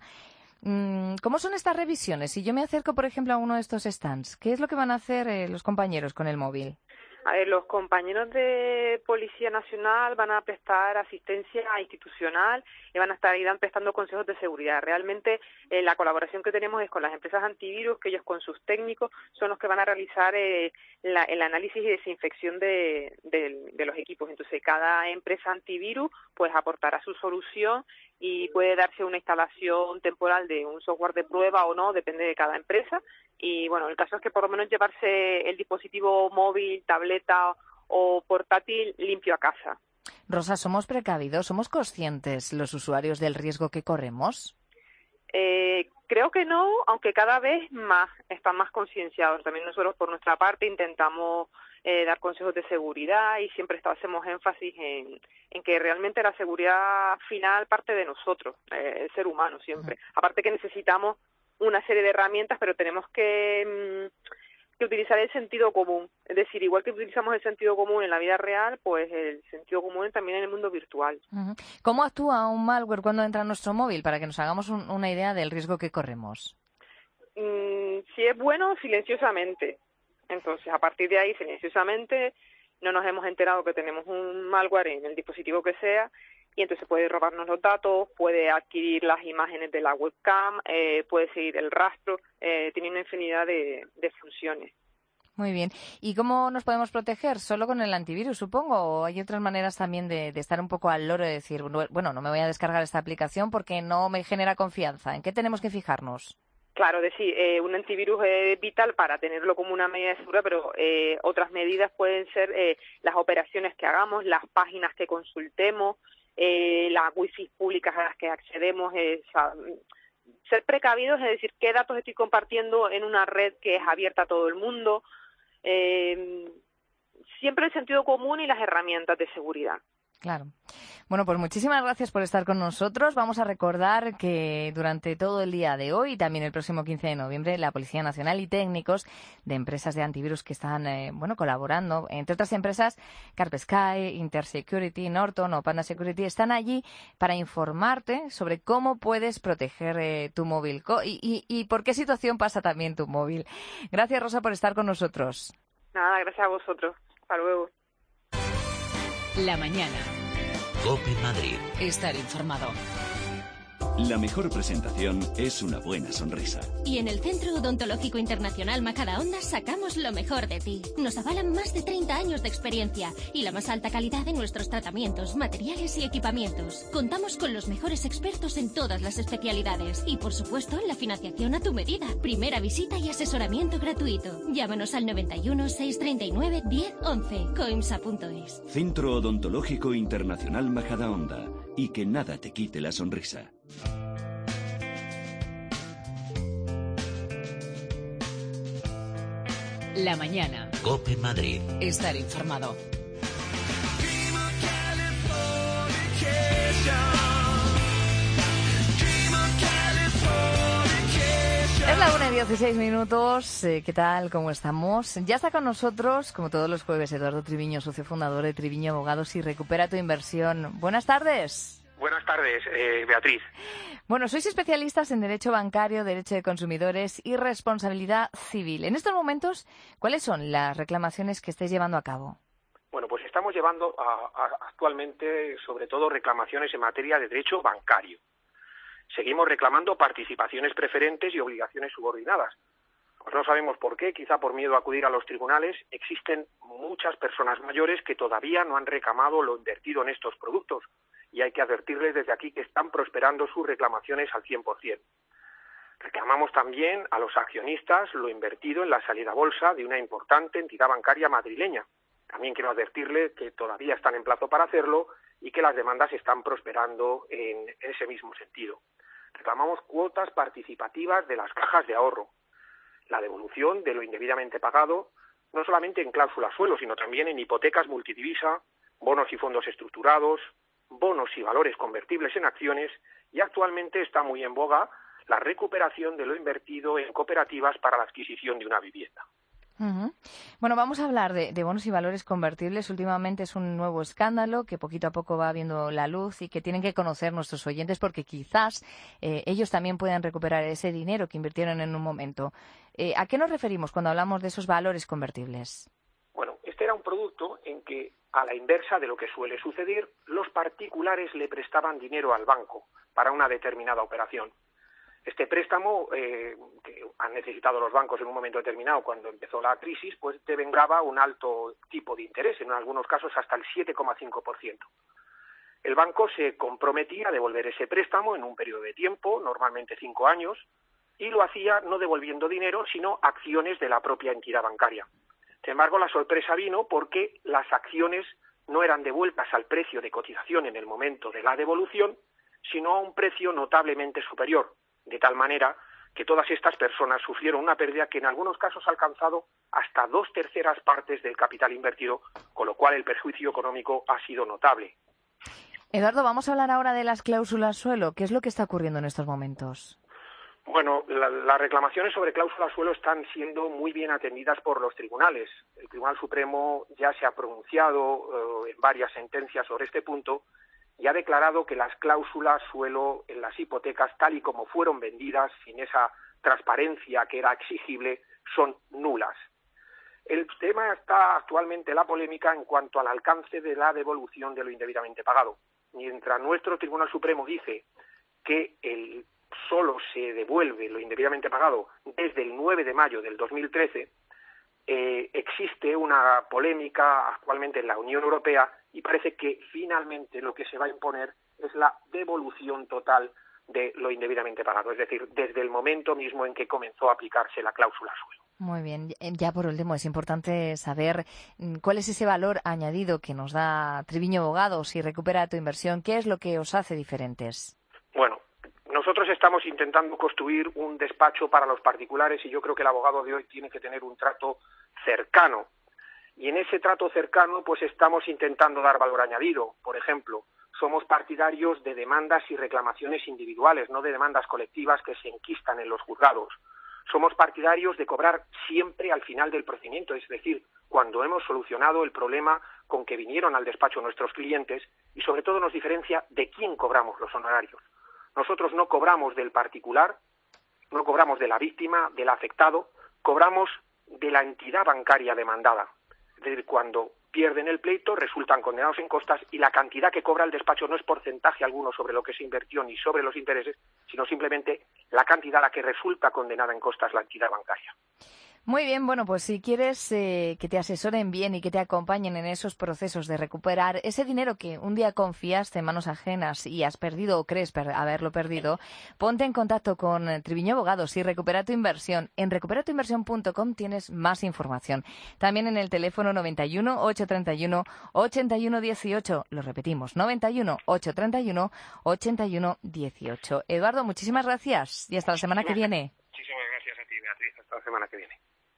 ¿Cómo son estas revisiones? Si yo me acerco, por ejemplo, a uno de estos stands, ¿qué es lo que van a hacer los compañeros con el móvil? A ver, los compañeros de Policía Nacional van a prestar asistencia institucional y van a estar ahí prestando consejos de seguridad. Realmente la colaboración que tenemos es con las empresas antivirus, que ellos con sus técnicos son los que van a realizar el análisis y desinfección de los equipos. Entonces, cada empresa antivirus pues aportará su solución y puede darse una instalación temporal de un software de prueba o no, depende de cada empresa. Y bueno, el caso es que por lo menos llevarse el dispositivo móvil, tableta o portátil limpio a casa. Rosa, ¿somos precavidos? ¿Somos conscientes los usuarios del riesgo que corremos? Creo que no, aunque cada vez más están más concienciados. También nosotros por nuestra parte intentamos dar consejos de seguridad y siempre hacemos énfasis en que realmente la seguridad final parte de nosotros, el ser humano siempre. Aparte que necesitamos una serie de herramientas, pero tenemos que utilizar el sentido común. Es decir, igual que utilizamos el sentido común en la vida real, pues el sentido común también en el mundo virtual. ¿Cómo actúa un malware cuando entra a nuestro móvil? Para que nos hagamos una idea del riesgo que corremos. Si es bueno, silenciosamente. Entonces, a partir de ahí, silenciosamente, no nos hemos enterado que tenemos un malware en el dispositivo que sea y entonces puede robarnos los datos, puede adquirir las imágenes de la webcam, puede seguir el rastro, tiene una infinidad de funciones. Muy bien. ¿Y cómo nos podemos proteger? ¿Solo con el antivirus, supongo? ¿O hay otras maneras también de estar un poco al loro y decir, bueno, no me voy a descargar esta aplicación porque no me genera confianza? ¿En qué tenemos que fijarnos? Claro, un antivirus es vital para tenerlo como una medida de seguridad, pero otras medidas pueden ser las operaciones que hagamos, las páginas que consultemos, las wifi públicas a las que accedemos, ser precavidos, es decir, qué datos estoy compartiendo en una red que es abierta a todo el mundo, siempre el sentido común y las herramientas de seguridad. Claro. Bueno, pues muchísimas gracias por estar con nosotros. Vamos a recordar que durante todo el día de hoy y también el próximo 15 de noviembre la Policía Nacional y técnicos de empresas de antivirus que están colaborando, entre otras empresas, Kaspersky, Intersecurity, Norton o Panda Security, están allí para informarte sobre cómo puedes proteger tu móvil y por qué situación pasa también tu móvil. Gracias, Rosa, por estar con nosotros. Nada, gracias a vosotros. Hasta luego. La mañana. COPE Madrid. Estar informado. La mejor presentación es una buena sonrisa. Y en el Centro Odontológico Internacional Majadahonda sacamos lo mejor de ti. Nos avalan más de 30 años de experiencia y la más alta calidad en nuestros tratamientos, materiales y equipamientos. Contamos con los mejores expertos en todas las especialidades y, por supuesto, la financiación a tu medida. Primera visita y asesoramiento gratuito. Llámanos al 91 639 1011. coimsa.es. Centro Odontológico Internacional Majadahonda. Y que nada te quite la sonrisa. La mañana. COPE Madrid. Estar informado. Es la 1:16. ¿Qué tal? ¿Cómo estamos? Ya está con nosotros, como todos los jueves, Eduardo Triviño, socio fundador de Triviño Abogados y Recupera tu Inversión. Buenas tardes. Buenas tardes, Beatriz. Bueno, sois especialistas en derecho bancario, derecho de consumidores y responsabilidad civil. En estos momentos, ¿cuáles son las reclamaciones que estáis llevando a cabo? Bueno, pues estamos llevando actualmente, sobre todo, reclamaciones en materia de derecho bancario. Seguimos reclamando participaciones preferentes y obligaciones subordinadas. Pues no sabemos por qué, quizá por miedo a acudir a los tribunales, existen muchas personas mayores que todavía no han reclamado lo invertido en estos productos y hay que advertirles desde aquí que están prosperando sus reclamaciones al 100%. Reclamamos también a los accionistas lo invertido en la salida a bolsa de una importante entidad bancaria madrileña. También quiero advertirles que todavía están en plazo para hacerlo y que las demandas están prosperando en ese mismo sentido. Reclamamos cuotas participativas de las cajas de ahorro, la devolución de lo indebidamente pagado, no solamente en cláusula suelo, sino también en hipotecas multidivisa, bonos y fondos estructurados, bonos y valores convertibles en acciones, y actualmente está muy en boga la recuperación de lo invertido en cooperativas para la adquisición de una vivienda. Uh-huh. Bueno, vamos a hablar de bonos y valores convertibles. Últimamente es un nuevo escándalo que poquito a poco va viendo la luz y que tienen que conocer nuestros oyentes porque quizás ellos también puedan recuperar ese dinero que invirtieron en un momento. ¿A qué nos referimos cuando hablamos de esos valores convertibles? Bueno, este era un producto en que, a la inversa de lo que suele suceder, los particulares le prestaban dinero al banco para una determinada operación. Este préstamo que han necesitado los bancos en un momento determinado cuando empezó la crisis, pues devengaba un alto tipo de interés, en algunos casos hasta el 7,5%. El banco se comprometía a devolver ese préstamo en un periodo de tiempo, normalmente 5 años, y lo hacía no devolviendo dinero, sino acciones de la propia entidad bancaria. Sin embargo, la sorpresa vino porque las acciones no eran devueltas al precio de cotización en el momento de la devolución, sino a un precio notablemente superior, de tal manera que todas estas personas sufrieron una pérdida que en algunos casos ha alcanzado hasta 2/3 partes del capital invertido, con lo cual el perjuicio económico ha sido notable. Eduardo, vamos a hablar ahora de las cláusulas suelo. ¿Qué es lo que está ocurriendo en estos momentos? Bueno, las reclamaciones sobre cláusulas suelo están siendo muy bien atendidas por los tribunales. El Tribunal Supremo ya se ha pronunciado en varias sentencias sobre este punto y ha declarado que las cláusulas suelo en las hipotecas, tal y como fueron vendidas, sin esa transparencia que era exigible, son nulas. El tema está actualmente la polémica en cuanto al alcance de la devolución de lo indebidamente pagado. mientras nuestro Tribunal Supremo dice que solo se devuelve lo indebidamente pagado desde el 9 de mayo del 2013, existe una polémica actualmente en la Unión Europea y parece que finalmente lo que se va a imponer es la devolución total de lo indebidamente pagado, es decir, desde el momento mismo en que comenzó a aplicarse la cláusula suelo. Muy bien. Ya por último, es importante saber cuál es ese valor añadido que nos da Triviño Abogados y Recupera tu Inversión. ¿Qué es lo que os hace diferentes? Bueno, nosotros estamos intentando construir un despacho para los particulares y yo creo que el abogado de hoy tiene que tener un trato cercano. Y en ese trato cercano, pues estamos intentando dar valor añadido. Por ejemplo, somos partidarios de demandas y reclamaciones individuales, no de demandas colectivas que se enquistan en los juzgados. Somos partidarios de cobrar siempre al final del procedimiento, es decir, cuando hemos solucionado el problema con que vinieron al despacho nuestros clientes, y sobre todo nos diferencia de quién cobramos los honorarios. Nosotros no cobramos del particular, no cobramos de la víctima, del afectado, cobramos de la entidad bancaria demandada. Es decir, cuando pierden el pleito, resultan condenados en costas y la cantidad que cobra el despacho no es porcentaje alguno sobre lo que se invirtió ni sobre los intereses, sino simplemente la cantidad a la que resulta condenada en costas la entidad bancaria. Muy bien, bueno, pues si quieres que te asesoren bien y que te acompañen en esos procesos de recuperar ese dinero que un día confiaste en manos ajenas y has perdido o crees haberlo perdido, ponte en contacto con Triviño Abogados y Recupera tu Inversión. En recuperatuinversión.com tienes más información. También en el teléfono 91 831 81 18. Lo repetimos, 91 831 81 18. Eduardo, muchísimas gracias y hasta la semana que viene. Muchísimas gracias a ti, Beatriz. Hasta la semana que viene.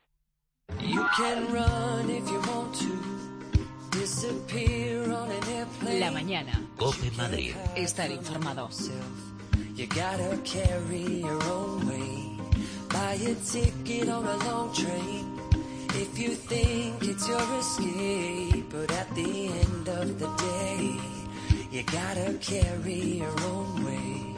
La mañana. COPE Madrid. Estar informado. You gotta carry your own weight. Buy a ticket on a long train. If you think it's your escape, but at the end of the day, you gotta carry your own weight.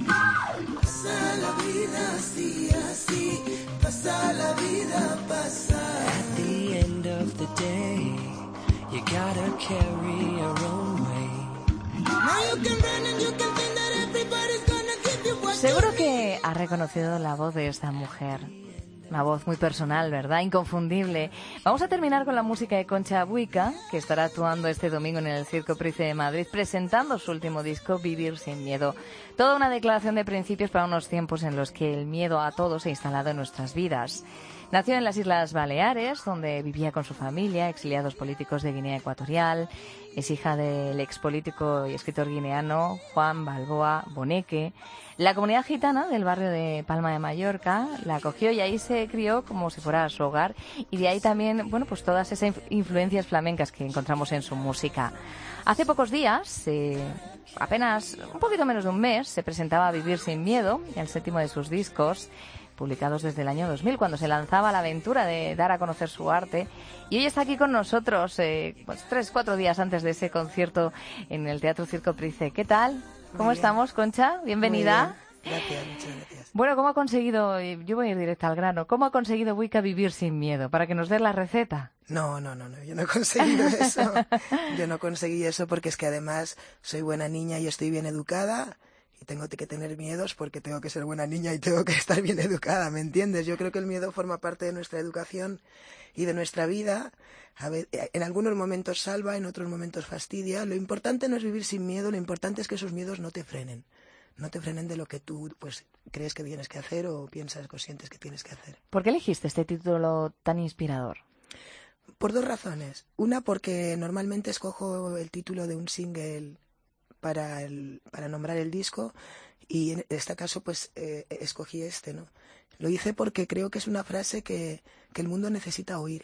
Pasa la vida así, así, pasa la vida, pasa. At the end of the day, you gotta carry your own way. Now you can run and you can think that everybody's gonna give you what. Seguro que has reconocido la voz de esta mujer. Una voz muy personal, ¿verdad? Inconfundible. Vamos a terminar con la música de Concha Buica, que estará actuando este domingo en el Circo Price de Madrid, presentando su último disco, Vivir sin miedo. Toda una declaración de principios para unos tiempos en los que el miedo a todo se ha instalado en nuestras vidas. Nació en las Islas Baleares, donde vivía con su familia, exiliados políticos de Guinea Ecuatorial. Es hija del expolítico y escritor guineano Juan Balboa Boneque. La comunidad gitana del barrio de Palma de Mallorca la acogió y ahí se crió como si fuera su hogar. Y de ahí también, bueno, pues todas esas influencias flamencas que encontramos en su música. Hace pocos días, apenas un poquito menos de un mes, se presentaba Vivir sin miedo, el séptimo de sus discos, publicados desde el año 2000, cuando se lanzaba la aventura de dar a conocer su arte. Y hoy está aquí con nosotros, 3-4 días antes de ese concierto en el Teatro Circo Price. ¿Qué tal? ¿Cómo estamos, Concha? Bienvenida. Gracias, muchas gracias. Bueno, ¿cómo ha conseguido, yo voy a ir directa al grano, cómo ha conseguido Buica vivir sin miedo? Para que nos des la receta. No, yo no he conseguido eso. Yo no conseguí eso porque es que además soy buena niña y estoy bien educada. Y tengo que tener miedos porque tengo que ser buena niña y tengo que estar bien educada, ¿me entiendes? Yo creo que el miedo forma parte de nuestra educación y de nuestra vida. A ver, en algunos momentos salva, en otros momentos fastidia. Lo importante no es vivir sin miedo, lo importante es que esos miedos no te frenen. No te frenen de lo que tú pues crees que tienes que hacer o piensas o sientes que tienes que hacer. ¿Por qué elegiste este título tan inspirador? Por 2 razones. Una, porque normalmente escojo el título de un single para nombrar el disco y en este caso pues escogí este, ¿no? Lo hice porque creo que es una frase que el mundo necesita oír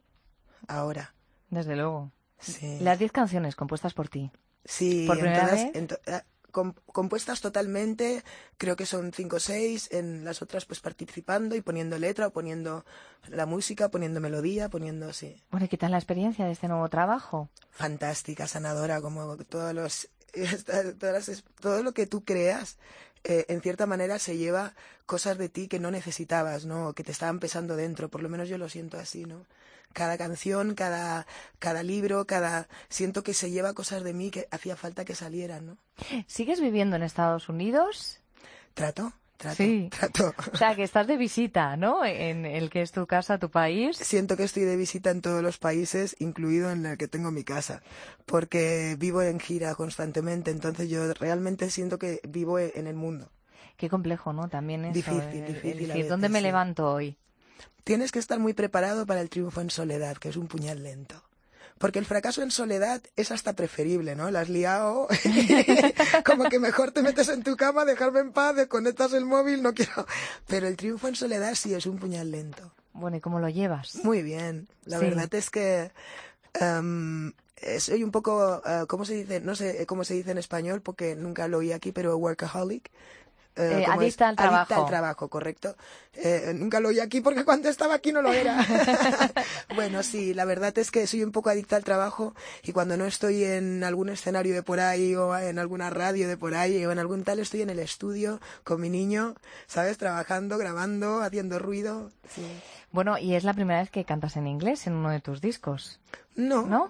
ahora. Desde luego. Sí. Las 10 canciones compuestas por ti. Sí, ¿por primera vez? Compuestas totalmente, creo que son 5 o 6, en las otras pues participando y poniendo letra o poniendo la música, poniendo melodía, poniendo así. Bueno, ¿y qué tal la experiencia de este nuevo trabajo? Fantástica, sanadora, como todo lo que tú creas en cierta manera se lleva cosas de ti que no necesitabas, ¿no? Que te estaban pesando dentro, por lo menos yo lo siento así, ¿no? Cada canción, cada libro, siento que se lleva cosas de mí que hacía falta que salieran, ¿no? ¿Sigues viviendo en Estados Unidos? Trato. O sea, que estás de visita, ¿no? En el que es tu casa, tu país. Siento que estoy de visita en todos los países, incluido en el que tengo mi casa, porque vivo en gira constantemente, entonces yo realmente siento que vivo en el mundo. Qué complejo, ¿no? También eso. Difícil. Decir, ¿dónde me levanto hoy? Tienes que estar muy preparado para el triunfo en soledad, que es un puñal lento. Porque el fracaso en soledad es hasta preferible, ¿no? La has liado, como que mejor te metes en tu cama, dejarme en paz, desconectas el móvil, no quiero... Pero el triunfo en soledad sí es un puñal lento. Bueno, ¿y cómo lo llevas? Muy bien. La verdad es que soy un poco, ¿cómo se dice? No sé cómo se dice en español porque nunca lo oí aquí, pero workaholic. Adicta al trabajo. Adicta al trabajo, correcto. Nunca lo oí aquí porque cuando estaba aquí no lo era. Bueno, sí, la verdad es que soy un poco adicta al trabajo y cuando no estoy en algún escenario de por ahí o en alguna radio de por ahí o en algún tal, estoy en el estudio con mi niño, ¿sabes? Trabajando, grabando, haciendo ruido. Sí. Bueno, ¿y es la primera vez que cantas en inglés en uno de tus discos? No.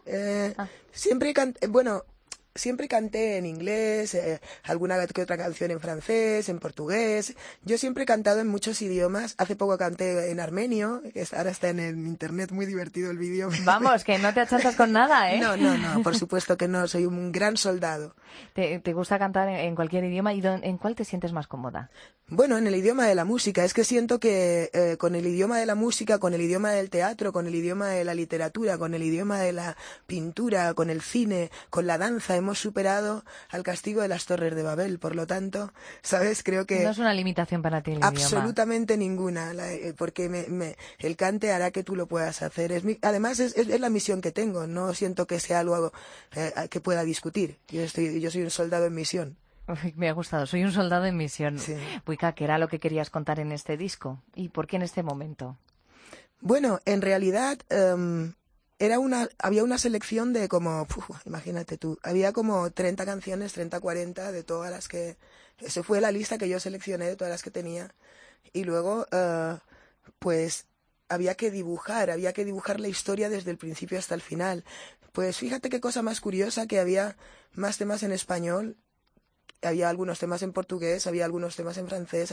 Siempre canté en inglés, alguna que otra canción en francés, en portugués. Yo siempre he cantado en muchos idiomas. Hace poco canté en armenio, que ahora está en el internet, muy divertido el vídeo. Vamos, que no te achatas con nada, ¿eh? No, por supuesto que no, soy un gran soldado. ¿Te gusta cantar en cualquier idioma? ¿Y en cuál te sientes más cómoda? Bueno, en el idioma de la música. Es que siento que con el idioma de la música, con el idioma del teatro, con el idioma de la literatura, con el idioma de la pintura, con el cine, con la danza, hemos superado al castigo de las Torres de Babel. Por lo tanto, ¿sabes? Creo que... No es una limitación para ti el idioma. Absolutamente ninguna, porque el cante hará que tú lo puedas hacer. Además, es la misión que tengo. No siento que sea algo que pueda discutir. Yo soy un soldado en misión. Uy, me ha gustado, soy un soldado en misión. Sí. Buika, ¿qué era lo que querías contar en este disco? ¿Y por qué en este momento? Bueno, en realidad había una selección de imagínate tú, había como 30 canciones, 30, 40 de todas las que... Esa fue la lista que yo seleccioné de todas las que tenía. Y luego, pues había que dibujar la historia desde el principio hasta el final. Pues fíjate qué cosa más curiosa, que había más temas en español, había algunos temas en portugués, había algunos temas en francés,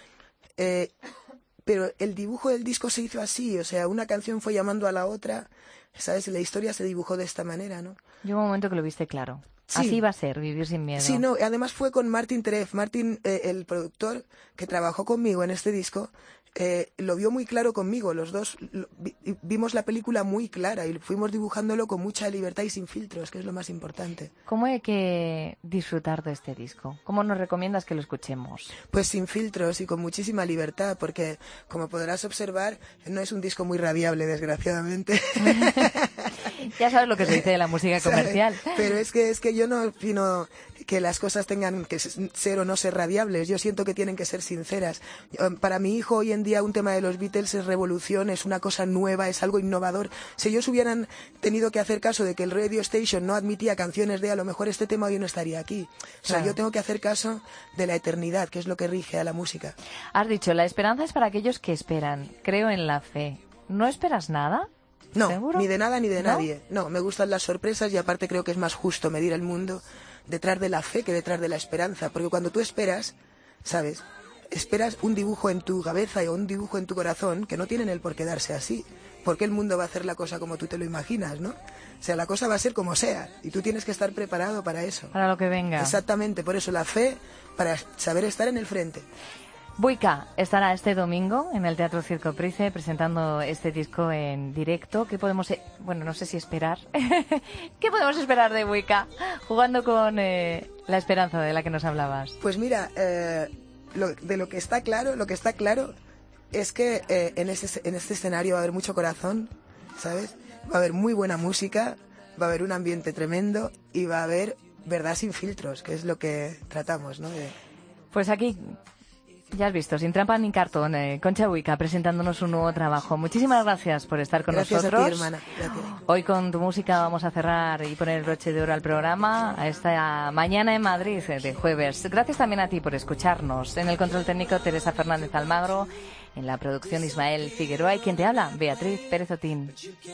pero el dibujo del disco se hizo así, o sea, una canción fue llamando a la otra, ¿sabes? La historia se dibujó de esta manera, ¿no? Llegó un momento que lo viste claro. Sí. Así va a ser, Vivir sin miedo. Sí, no, además fue con Martin Treff. Martin, el productor que trabajó conmigo en este disco, lo vio muy claro conmigo. Los dos vimos la película muy clara y fuimos dibujándolo con mucha libertad y sin filtros, que es lo más importante. ¿Cómo hay que disfrutar de este disco? ¿Cómo nos recomiendas que lo escuchemos? Pues sin filtros y con muchísima libertad, porque como podrás observar, no es un disco muy radiable, desgraciadamente. Ya sabes lo que se dice de la música comercial. Pero es que yo no opino que las cosas tengan que ser o no ser radiables. Yo siento que tienen que ser sinceras. Para mi hijo hoy en día un tema de los Beatles es revolución, es una cosa nueva, es algo innovador. Si ellos hubieran tenido que hacer caso de que el Radio Station no admitía canciones de, a lo mejor este tema hoy no estaría aquí. O sea, yo tengo que hacer caso de la eternidad, que es lo que rige a la música. Has dicho, la esperanza es para aquellos que esperan. Creo en la fe. ¿No esperas nada? No, ¿seguro? Ni de nada ni de nadie. No, me gustan las sorpresas y aparte creo que es más justo medir el mundo detrás de la fe que detrás de la esperanza. Porque cuando tú esperas, ¿sabes? Esperas un dibujo en tu cabeza o un dibujo en tu corazón que no tienen el por qué darse así. Porque el mundo va a hacer la cosa como tú te lo imaginas, ¿no? O sea, la cosa va a ser como sea y tú tienes que estar preparado para eso. Para lo que venga. Exactamente, por eso la fe, para saber estar en el frente. Buika estará este domingo en el Teatro Circo Price presentando este disco en directo. ¿Qué podemos, no sé si esperar? ¿Qué podemos esperar de Buika jugando con la esperanza de la que nos hablabas? Pues mira, lo que está claro es que en este escenario va a haber mucho corazón, ¿sabes? Va a haber muy buena música, va a haber un ambiente tremendo y va a haber verdad sin filtros, que es lo que tratamos, ¿no? Pues aquí Ya has visto, sin trampa ni cartón, Concha Huica presentándonos un nuevo trabajo. Muchísimas gracias por estar con nosotros. Gracias a ti, hermana. Gracias. Hoy con tu música vamos a cerrar y poner el broche de oro al programa a esta mañana en Madrid de jueves. Gracias también a ti por escucharnos. En el control técnico, Teresa Fernández Almagro. En la producción, Ismael Figueroa. Y quien te habla, Beatriz Pérez Otín.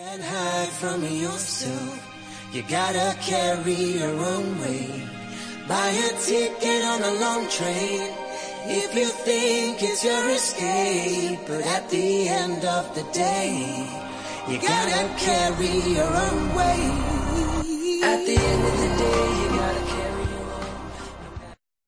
You gotta carry your own weight. Buy a ticket on a long train if you think it's your escape. But at the end of the day, you gotta carry your own weight. At the end of the day, you gotta carry